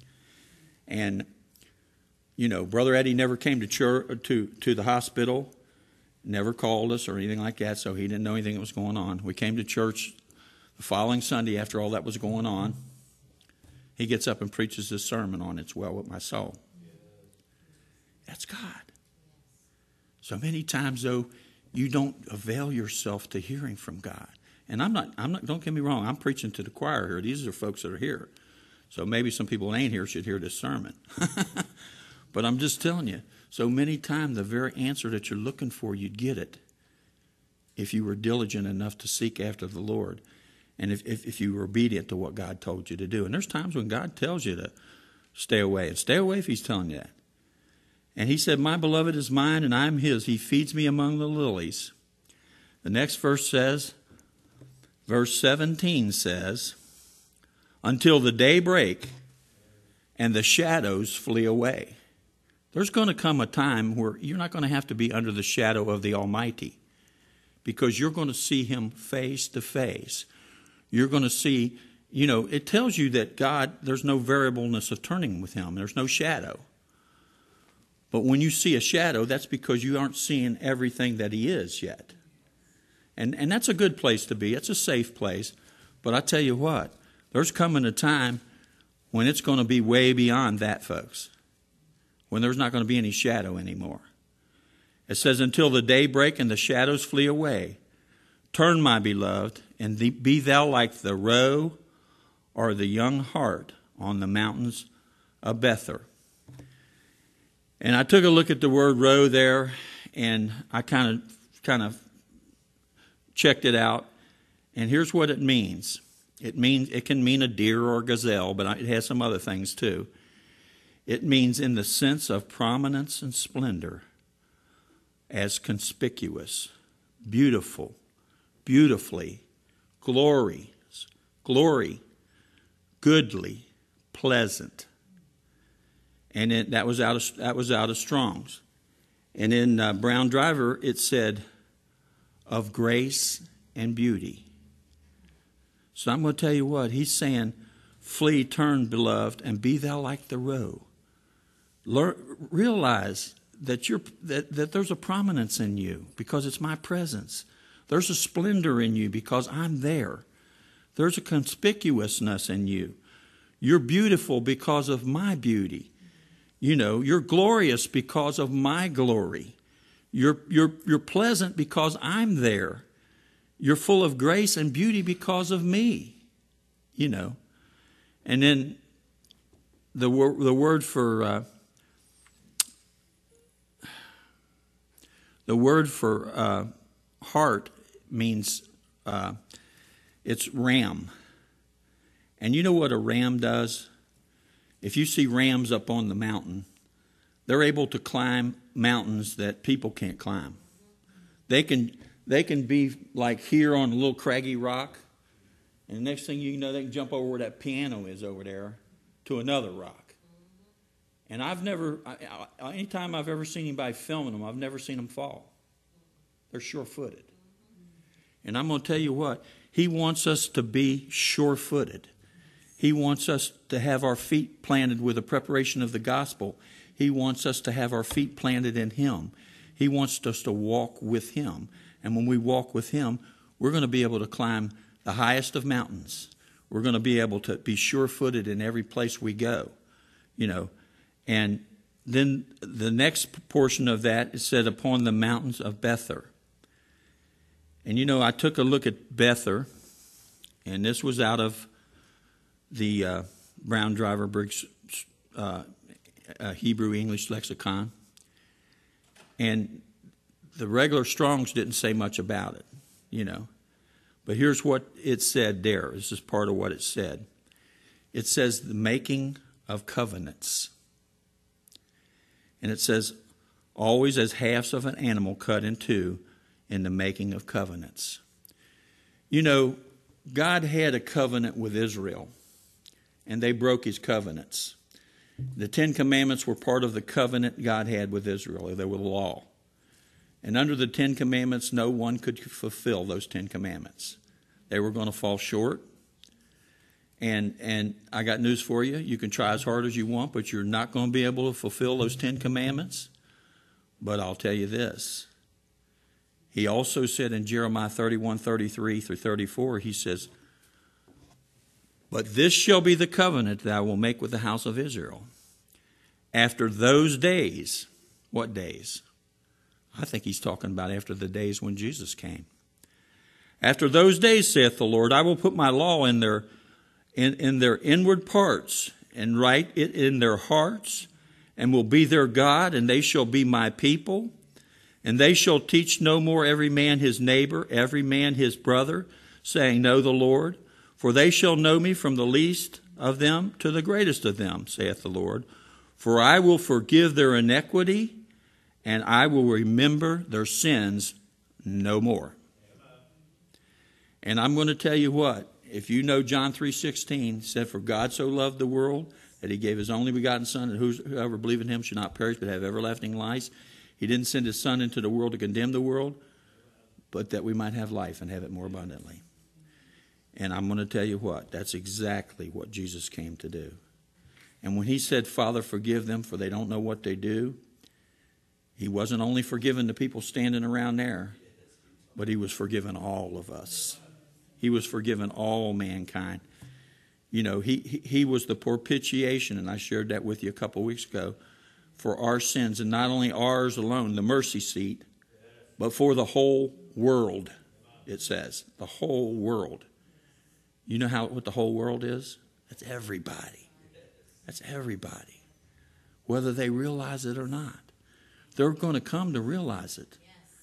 Speaker 1: And, you know, Brother Eddie never came to church, to, to the hospital, never called us or anything like that, so he didn't know anything that was going on. We came to church the following Sunday after all that was going on. He gets up and preaches this sermon on It's Well With My Soul. That's God. So many times, though, you don't avail yourself to hearing from God. And I'm not, I'm not, don't get me wrong, I'm preaching to the choir here. These are folks that are here. So maybe some people that ain't here should hear this sermon. But I'm just telling you, so many times the very answer that you're looking for, you'd get it if you were diligent enough to seek after the Lord. And if, if, if you were obedient to what God told you to do. And there's times when God tells you to stay away. And stay away if he's telling you that. And he said, my beloved is mine and I'm his. He feeds me among the lilies. The next verse says, verse seventeen says, until the day break and the shadows flee away. There's going to come a time where you're not going to have to be under the shadow of the Almighty, because you're going to see him face to face. You're going to see, you know, it tells you that God, there's no variableness of turning with him. There's no shadow. But when you see a shadow, that's because you aren't seeing everything that he is yet. And and that's a good place to be. It's a safe place. But I tell you what, there's coming a time when it's going to be way beyond that, folks. When there's not going to be any shadow anymore. It says, until the day break and the shadows flee away, turn, my beloved, and be thou like the roe or the young hart on the mountains of Bether. And I took a look at the word roe there, and I kind of kind of checked it out. And here's what it means. It means it can mean a deer or a gazelle, but it has some other things too. It means in the sense of prominence and splendor, as conspicuous, beautiful, beautifully, glory, glory, goodly, pleasant. And it, that was out of that was out of Strong's. And in uh, Brown Driver, it said, of grace and beauty. So I'm going to tell you what, he's saying, flee, turn, beloved, and be thou like the roe. Learn, realize that you're that, that there's a prominence in you because it's my presence. There's a splendor in you because I'm there. There's a conspicuousness in you. You're beautiful because of my beauty. You know, you're glorious because of my glory. You're, you're, you're pleasant because I'm there. You're full of grace and beauty because of me. You know. And then the, wor- the word for... Uh, the word for uh, heart means uh, it's ram. And you know what a ram does? If you see rams up on the mountain, they're able to climb mountains that people can't climb. They can they can be like here on a little craggy rock, and the next thing you know, they can jump over where that piano is over there to another rock. And I've never, I, I, anytime I've ever seen anybody filming them, I've never seen them fall. They're sure-footed. And I'm going to tell you what, he wants us to be sure-footed. He wants us to have our feet planted with the preparation of the gospel. He wants us to have our feet planted in him. He wants us to walk with him. And when we walk with him, we're going to be able to climb the highest of mountains. We're going to be able to be sure-footed in every place we go. You know, and then the next portion of that is said, upon the mountains of Bether. And you know, I took a look at Bether, and this was out of the uh, Brown Driver Briggs uh, uh, Hebrew English lexicon. And the regular Strong's didn't say much about it, you know. But here's what it said there. This is part of what it said. It says the making of covenants. And it says, always as halves of an animal cut in two in the making of covenants. You know, God had a covenant with Israel, and they broke his covenants. The Ten Commandments were part of the covenant God had with Israel. They were the law. And under the Ten Commandments, no one could fulfill those Ten Commandments. They were going to fall short. And and I got news for you. You can try as hard as you want, but you're not going to be able to fulfill those Ten Commandments. But I'll tell you this. He also said in Jeremiah thirty-one, thirty-three through thirty-four, he says, but this shall be the covenant that I will make with the house of Israel. After those days, what days? I think he's talking about after the days when Jesus came. After those days, saith the Lord, I will put my law in their in, in their inward parts, and write it in their hearts, and will be their God, and they shall be my people. And they shall teach no more every man his neighbor, every man his brother, saying, Know the Lord. For they shall know me from the least of them to the greatest of them, saith the Lord. For I will forgive their iniquity, and I will remember their sins no more. And I'm going to tell you what, if you know John three sixteen, said, For God so loved the world that he gave his only begotten Son, and whoever believe in him should not perish but have everlasting life. He didn't send his Son into the world to condemn the world, but that we might have life and have it more abundantly. And I'm going to tell you what, that's exactly what Jesus came to do. And when he said, Father, forgive them, for they don't know what they do, he wasn't only forgiving the people standing around there, but he was forgiving all of us. He was forgiving all mankind. You know, he, he, he was the propitiation, and I shared that with you a couple weeks ago, for our sins, and not only ours alone, the mercy seat, but for the whole world, it says. The whole world. You know how what the whole world is? That's everybody. That's everybody. Whether they realize it or not. They're going to come to realize it.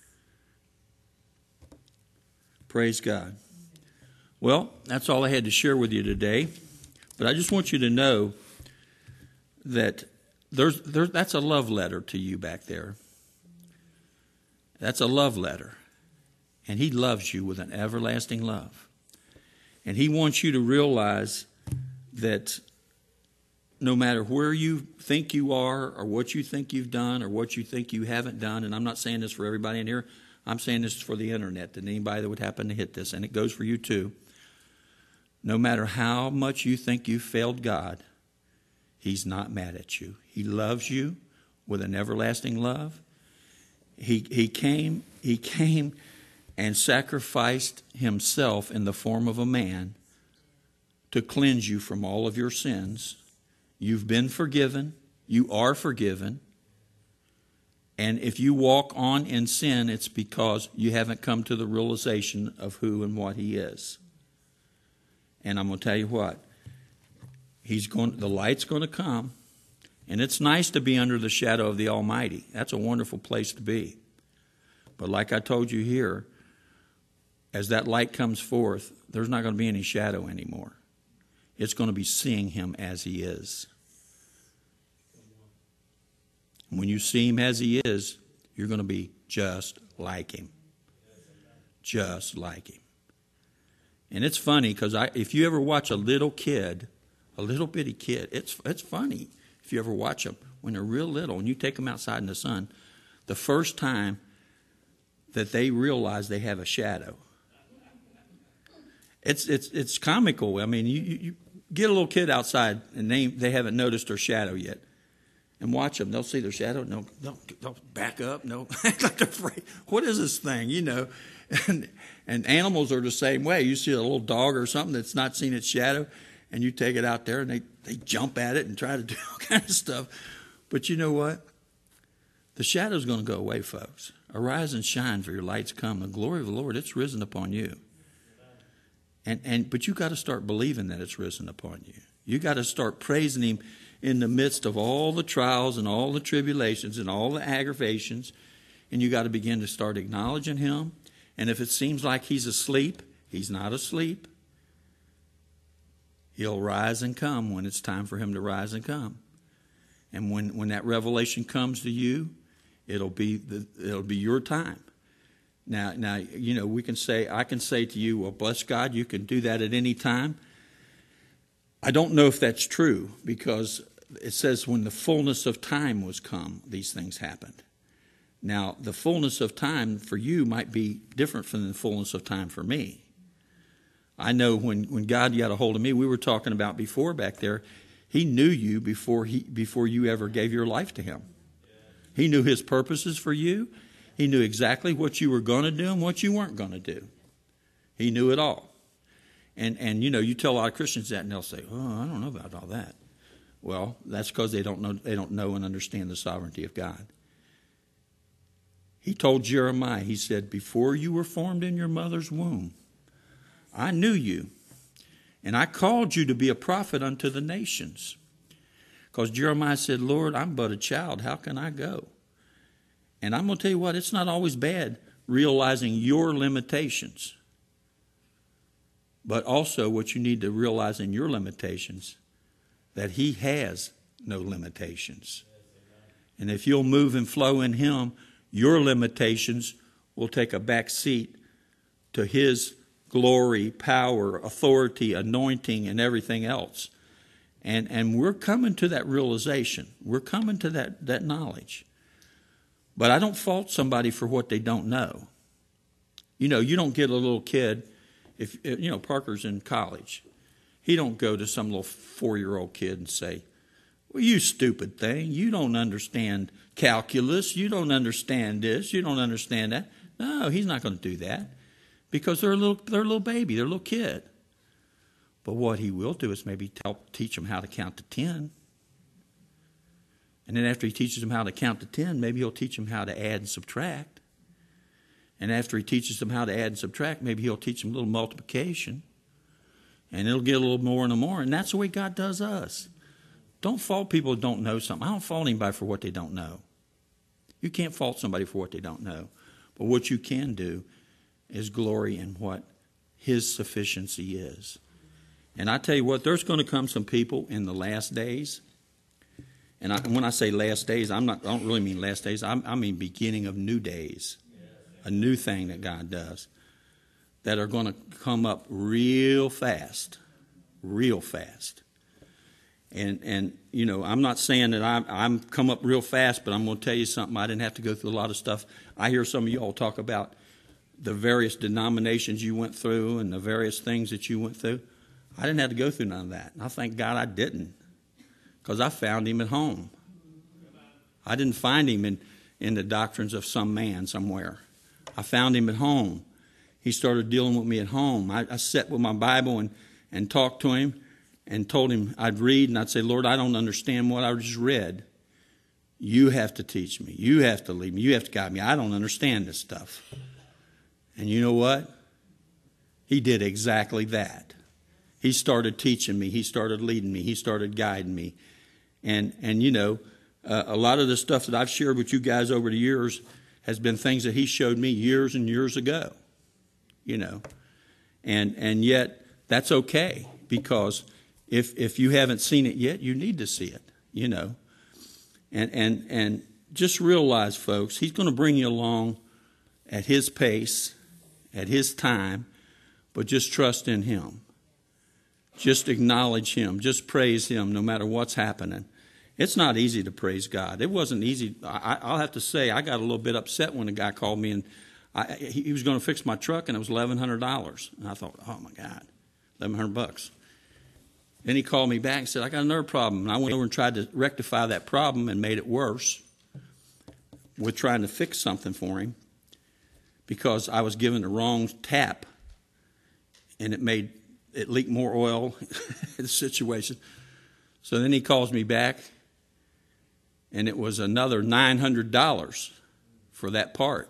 Speaker 1: Praise God. Well, that's all I had to share with you today. But I just want you to know that There's, there's, that's a love letter to you back there. That's a love letter. And he loves you with an everlasting love. And he wants you to realize that no matter where you think you are or what you think you've done or what you think you haven't done, and I'm not saying this for everybody in here, I'm saying this for the internet, and anybody that would happen to hit this, and it goes for you too. No matter how much you think you've failed God, he's not mad at you. He loves you with an everlasting love. He he came he came and sacrificed himself in the form of a man to cleanse you from all of your sins. You've been forgiven. You are forgiven. And if you walk on in sin, it's because you haven't come to the realization of who and what he is. And I'm going to tell you what. He's going. The light's going to come, and it's nice to be under the shadow of the Almighty. That's a wonderful place to be. But like I told you here, as that light comes forth, there's not going to be any shadow anymore. It's going to be seeing him as he is. When you see him as he is, you're going to be just like him. Just like him. And it's funny because I, if you ever watch a little kid, a little bitty kid, it's it's funny if you ever watch them when they're real little and you take them outside in the sun, the first time that they realize they have a shadow. It's it's it's comical. I mean, you, you, you get a little kid outside and they they haven't noticed their shadow yet. And watch them. They'll see their shadow. And they'll, they'll, they'll back up. No, act like they're afraid. What is this thing? You know. And, and animals are the same way. You see a little dog or something that's not seen its shadow, and you take it out there, and they, they jump at it and try to do all kind of stuff. But you know what? The shadow's going to go away, folks. Arise and shine, for your light's come. The glory of the Lord, it's risen upon you. And and but you got to start believing that it's risen upon you. You got to start praising him in the midst of all the trials and all the tribulations and all the aggravations. And you got to begin to start acknowledging him. And if it seems like he's asleep, he's not asleep. He'll rise and come when it's time for him to rise and come. And when, when that revelation comes to you, it'll be the, it'll be your time. Now, now, you know, we can say, I can say to you, well, bless God, you can do that at any time. I don't know if that's true because it says when the fullness of time was come, these things happened. Now, the fullness of time for you might be different from the fullness of time for me. I know when, when God got a hold of me, we were talking about before back there, he knew you before he before you ever gave your life to him. He knew his purposes for you. He knew exactly what you were going to do and what you weren't going to do. He knew it all. And, and you know, you tell a lot of Christians that, and they'll say, oh, I don't know about all that. Well, that's because they don't know they don't know and understand the sovereignty of God. He told Jeremiah, he said, before you were formed in your mother's womb, I knew you, and I called you to be a prophet unto the nations. Because Jeremiah said, Lord, I'm but a child. How can I go? And I'm going to tell you what, it's not always bad realizing your limitations. But also what you need to realize in your limitations, that he has no limitations. And if you'll move and flow in him, your limitations will take a back seat to his glory, power, authority, anointing, and everything else. And and we're coming to that realization. We're coming to that, that knowledge. But I don't fault somebody for what they don't know. You know, you don't get a little kid, if you know, Parker's in college. He don't go to some little four-year-old kid and say, well, you stupid thing, you don't understand calculus, you don't understand this, you don't understand that. No, he's not going to do that because they're a little, they're a little baby, they're a little kid. But what he will do is maybe help teach them how to count to ten. And then after he teaches them how to count to ten, maybe he'll teach them how to add and subtract. And after he teaches them how to add and subtract, maybe he'll teach them a little multiplication. And it'll get a little more and more. And that's the way God does us. Don't fault people who don't know something. I don't fault anybody for what they don't know. You can't fault somebody for what they don't know. But what you can do is glory in what his sufficiency is. And I tell you what, there's going to come some people in the last days. And I, when I say last days, I'm not, I don't really mean last days. I'm, I mean beginning of new days. A new thing that God does. That are going to come up real fast. Real fast. And, and you know, I'm not saying that I'm, I'm come up real fast, but I'm going to tell you something. I didn't have to go through a lot of stuff. I hear some of you all talk about the various denominations you went through and the various things that you went through. I didn't have to go through none of that. And I thank God I didn't, because I found him at home. I didn't find him in, in the doctrines of some man somewhere. I found him at home. He started dealing with me at home. I, I sat with my Bible and, and talked to him and told him I'd read, and I'd say, Lord, I don't understand what I just read. You have to teach me. You have to lead me. You have to guide me. I don't understand this stuff. And you know what? He did exactly that. He started teaching me. He started leading me. He started guiding me. And, and you know, uh, a lot of the stuff that I've shared with you guys over the years has been things that he showed me years and years ago. You know, and and yet that's okay, because if if you haven't seen it yet, you need to see it, you know. And and and just realize, folks, he's going to bring you along at his pace, at his time, but just trust in him. Just acknowledge him. Just praise him no matter what's happening. It's not easy to praise God. It wasn't easy. I, I'll have to say I got a little bit upset when a guy called me and I, he was going to fix my truck, and it was eleven hundred dollars. And I thought, oh, my God, eleven hundred bucks. Then he called me back and said, I got another problem. And I went over and tried to rectify that problem and made it worse with trying to fix something for him, because I was given the wrong tap, and it made it leak more oil in the situation. So then he calls me back, and it was another nine hundred dollars for that part.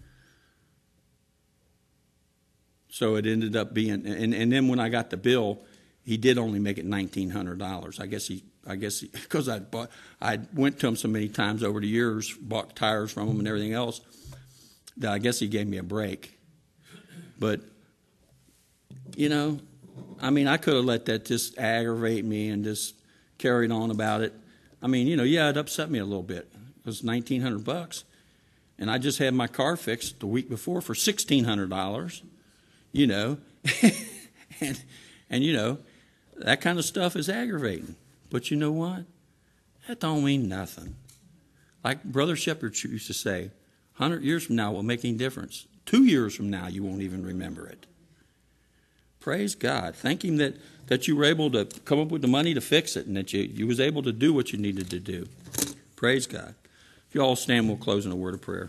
Speaker 1: So it ended up being, and, and then when I got the bill, he did only make it nineteen hundred dollars. I guess he, I guess because I bought, I went to him so many times over the years, bought tires from him and everything else, that I guess he gave me a break. But, you know, I mean, I could have let that just aggravate me and just carried on about it. I mean, you know, yeah, it upset me a little bit. It was nineteen hundred bucks, and I just had my car fixed the week before for sixteen hundred dollars. You know, and, and, you know, that kind of stuff is aggravating. But you know what? That don't mean nothing. Like Brother Shepherd used to say, one hundred years from now won't make any difference. Two years from now, you won't even remember it. Praise God. Thank him that, that you were able to come up with the money to fix it, and that you, you was able to do what you needed to do. Praise God. If you all stand, we'll close in a word of prayer.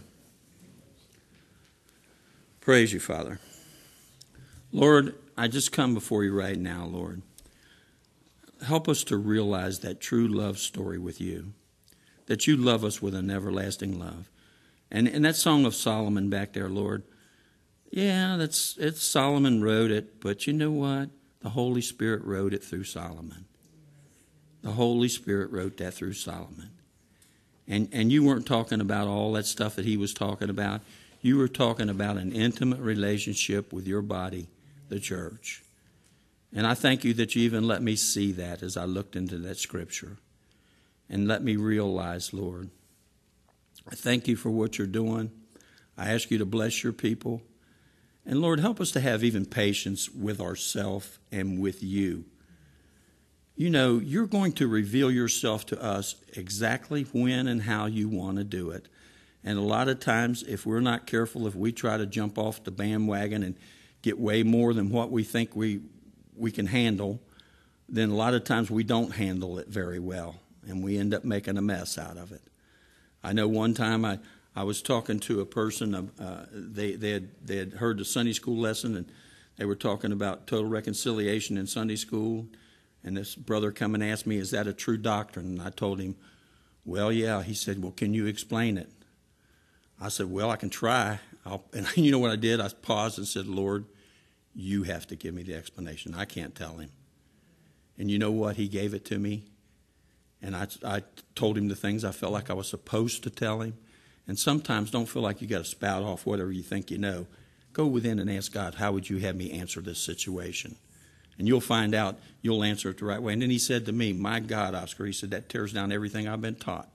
Speaker 1: Praise you, Father. Lord, I just come before you right now, Lord. Help us to realize that true love story with you, that you love us with an everlasting love. And and that Song of Solomon back there, Lord, yeah, that's it's Solomon wrote it, but you know what? The Holy Spirit wrote it through Solomon. The Holy Spirit wrote that through Solomon. And and you weren't talking about all that stuff that he was talking about. You were talking about an intimate relationship with your body, the church. And I thank you that you even let me see that as I looked into that scripture. And let me realize, Lord, I thank you for what you're doing. I ask you to bless your people. And Lord, help us to have even patience with ourselves and with you. You know, you're going to reveal yourself to us exactly when and how you want to do it. And a lot of times, if we're not careful, if we try to jump off the bandwagon and get way more than what we think we we can handle, then a lot of times we don't handle it very well, and we end up making a mess out of it. I know one time I, I was talking to a person, uh, they, they, had, they had heard the Sunday school lesson, and they were talking about total reconciliation in Sunday school, and this brother come and asked me, is that a true doctrine? And I told him, well, yeah. He said, well, can you explain it? I said, well, I can try. I'll, and you know what I did? I paused and said, Lord, you have to give me the explanation. I can't tell him. And you know what? He gave it to me. And I, I told him the things I felt like I was supposed to tell him. And sometimes don't feel like you got to spout off whatever you think you know. Go within and ask God, how would you have me answer this situation? And you'll find out you'll answer it the right way. And then he said to me, my God, Oscar, he said, that tears down everything I've been taught.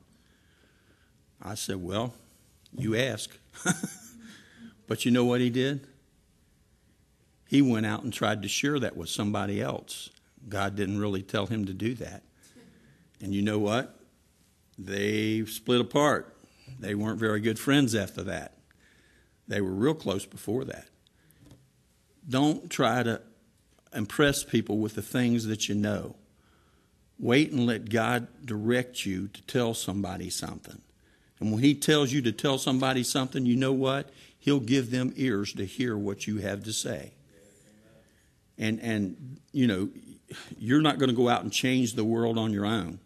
Speaker 1: I said, well, you ask. But you know what he did? He went out and tried to share that with somebody else. God didn't really tell him to do that. And you know what? They split apart. They weren't very good friends after that. They were real close before that. Don't try to impress people with the things that you know. Wait and let God direct you to tell somebody something. And when he tells you to tell somebody something, you know what? He'll give them ears to hear what you have to say. And, and you know, you're not going to go out and change the world on your own.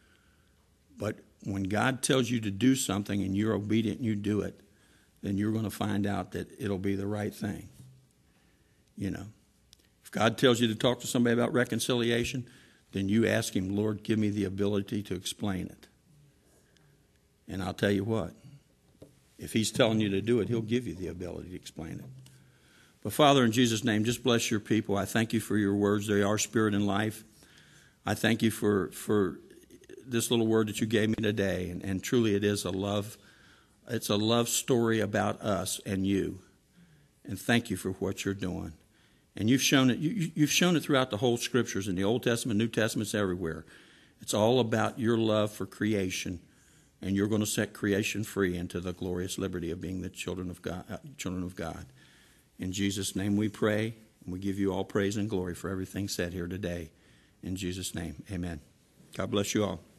Speaker 1: But when God tells you to do something and you're obedient and you do it, then you're going to find out that it'll be the right thing. You know, if God tells you to talk to somebody about reconciliation, then you ask him, Lord, give me the ability to explain it. And I'll tell you what, if he's telling you to do it, he'll give you the ability to explain it. But Father, in Jesus' name, just bless your people. I thank you for your words. They are spirit and life. I thank you for, for this little word that you gave me today. And, and truly it is a love, it's a love story about us and you. And thank you for what you're doing. And you've shown it, you, you've shown it throughout the whole scriptures, in the Old Testament, New Testament's everywhere. It's all about your love for creation. And you're going to set creation free into the glorious liberty of being the children of God. Uh, children of God. In Jesus' name we pray, and we give you all praise and glory for everything said here today. In Jesus' name, amen. God bless you all.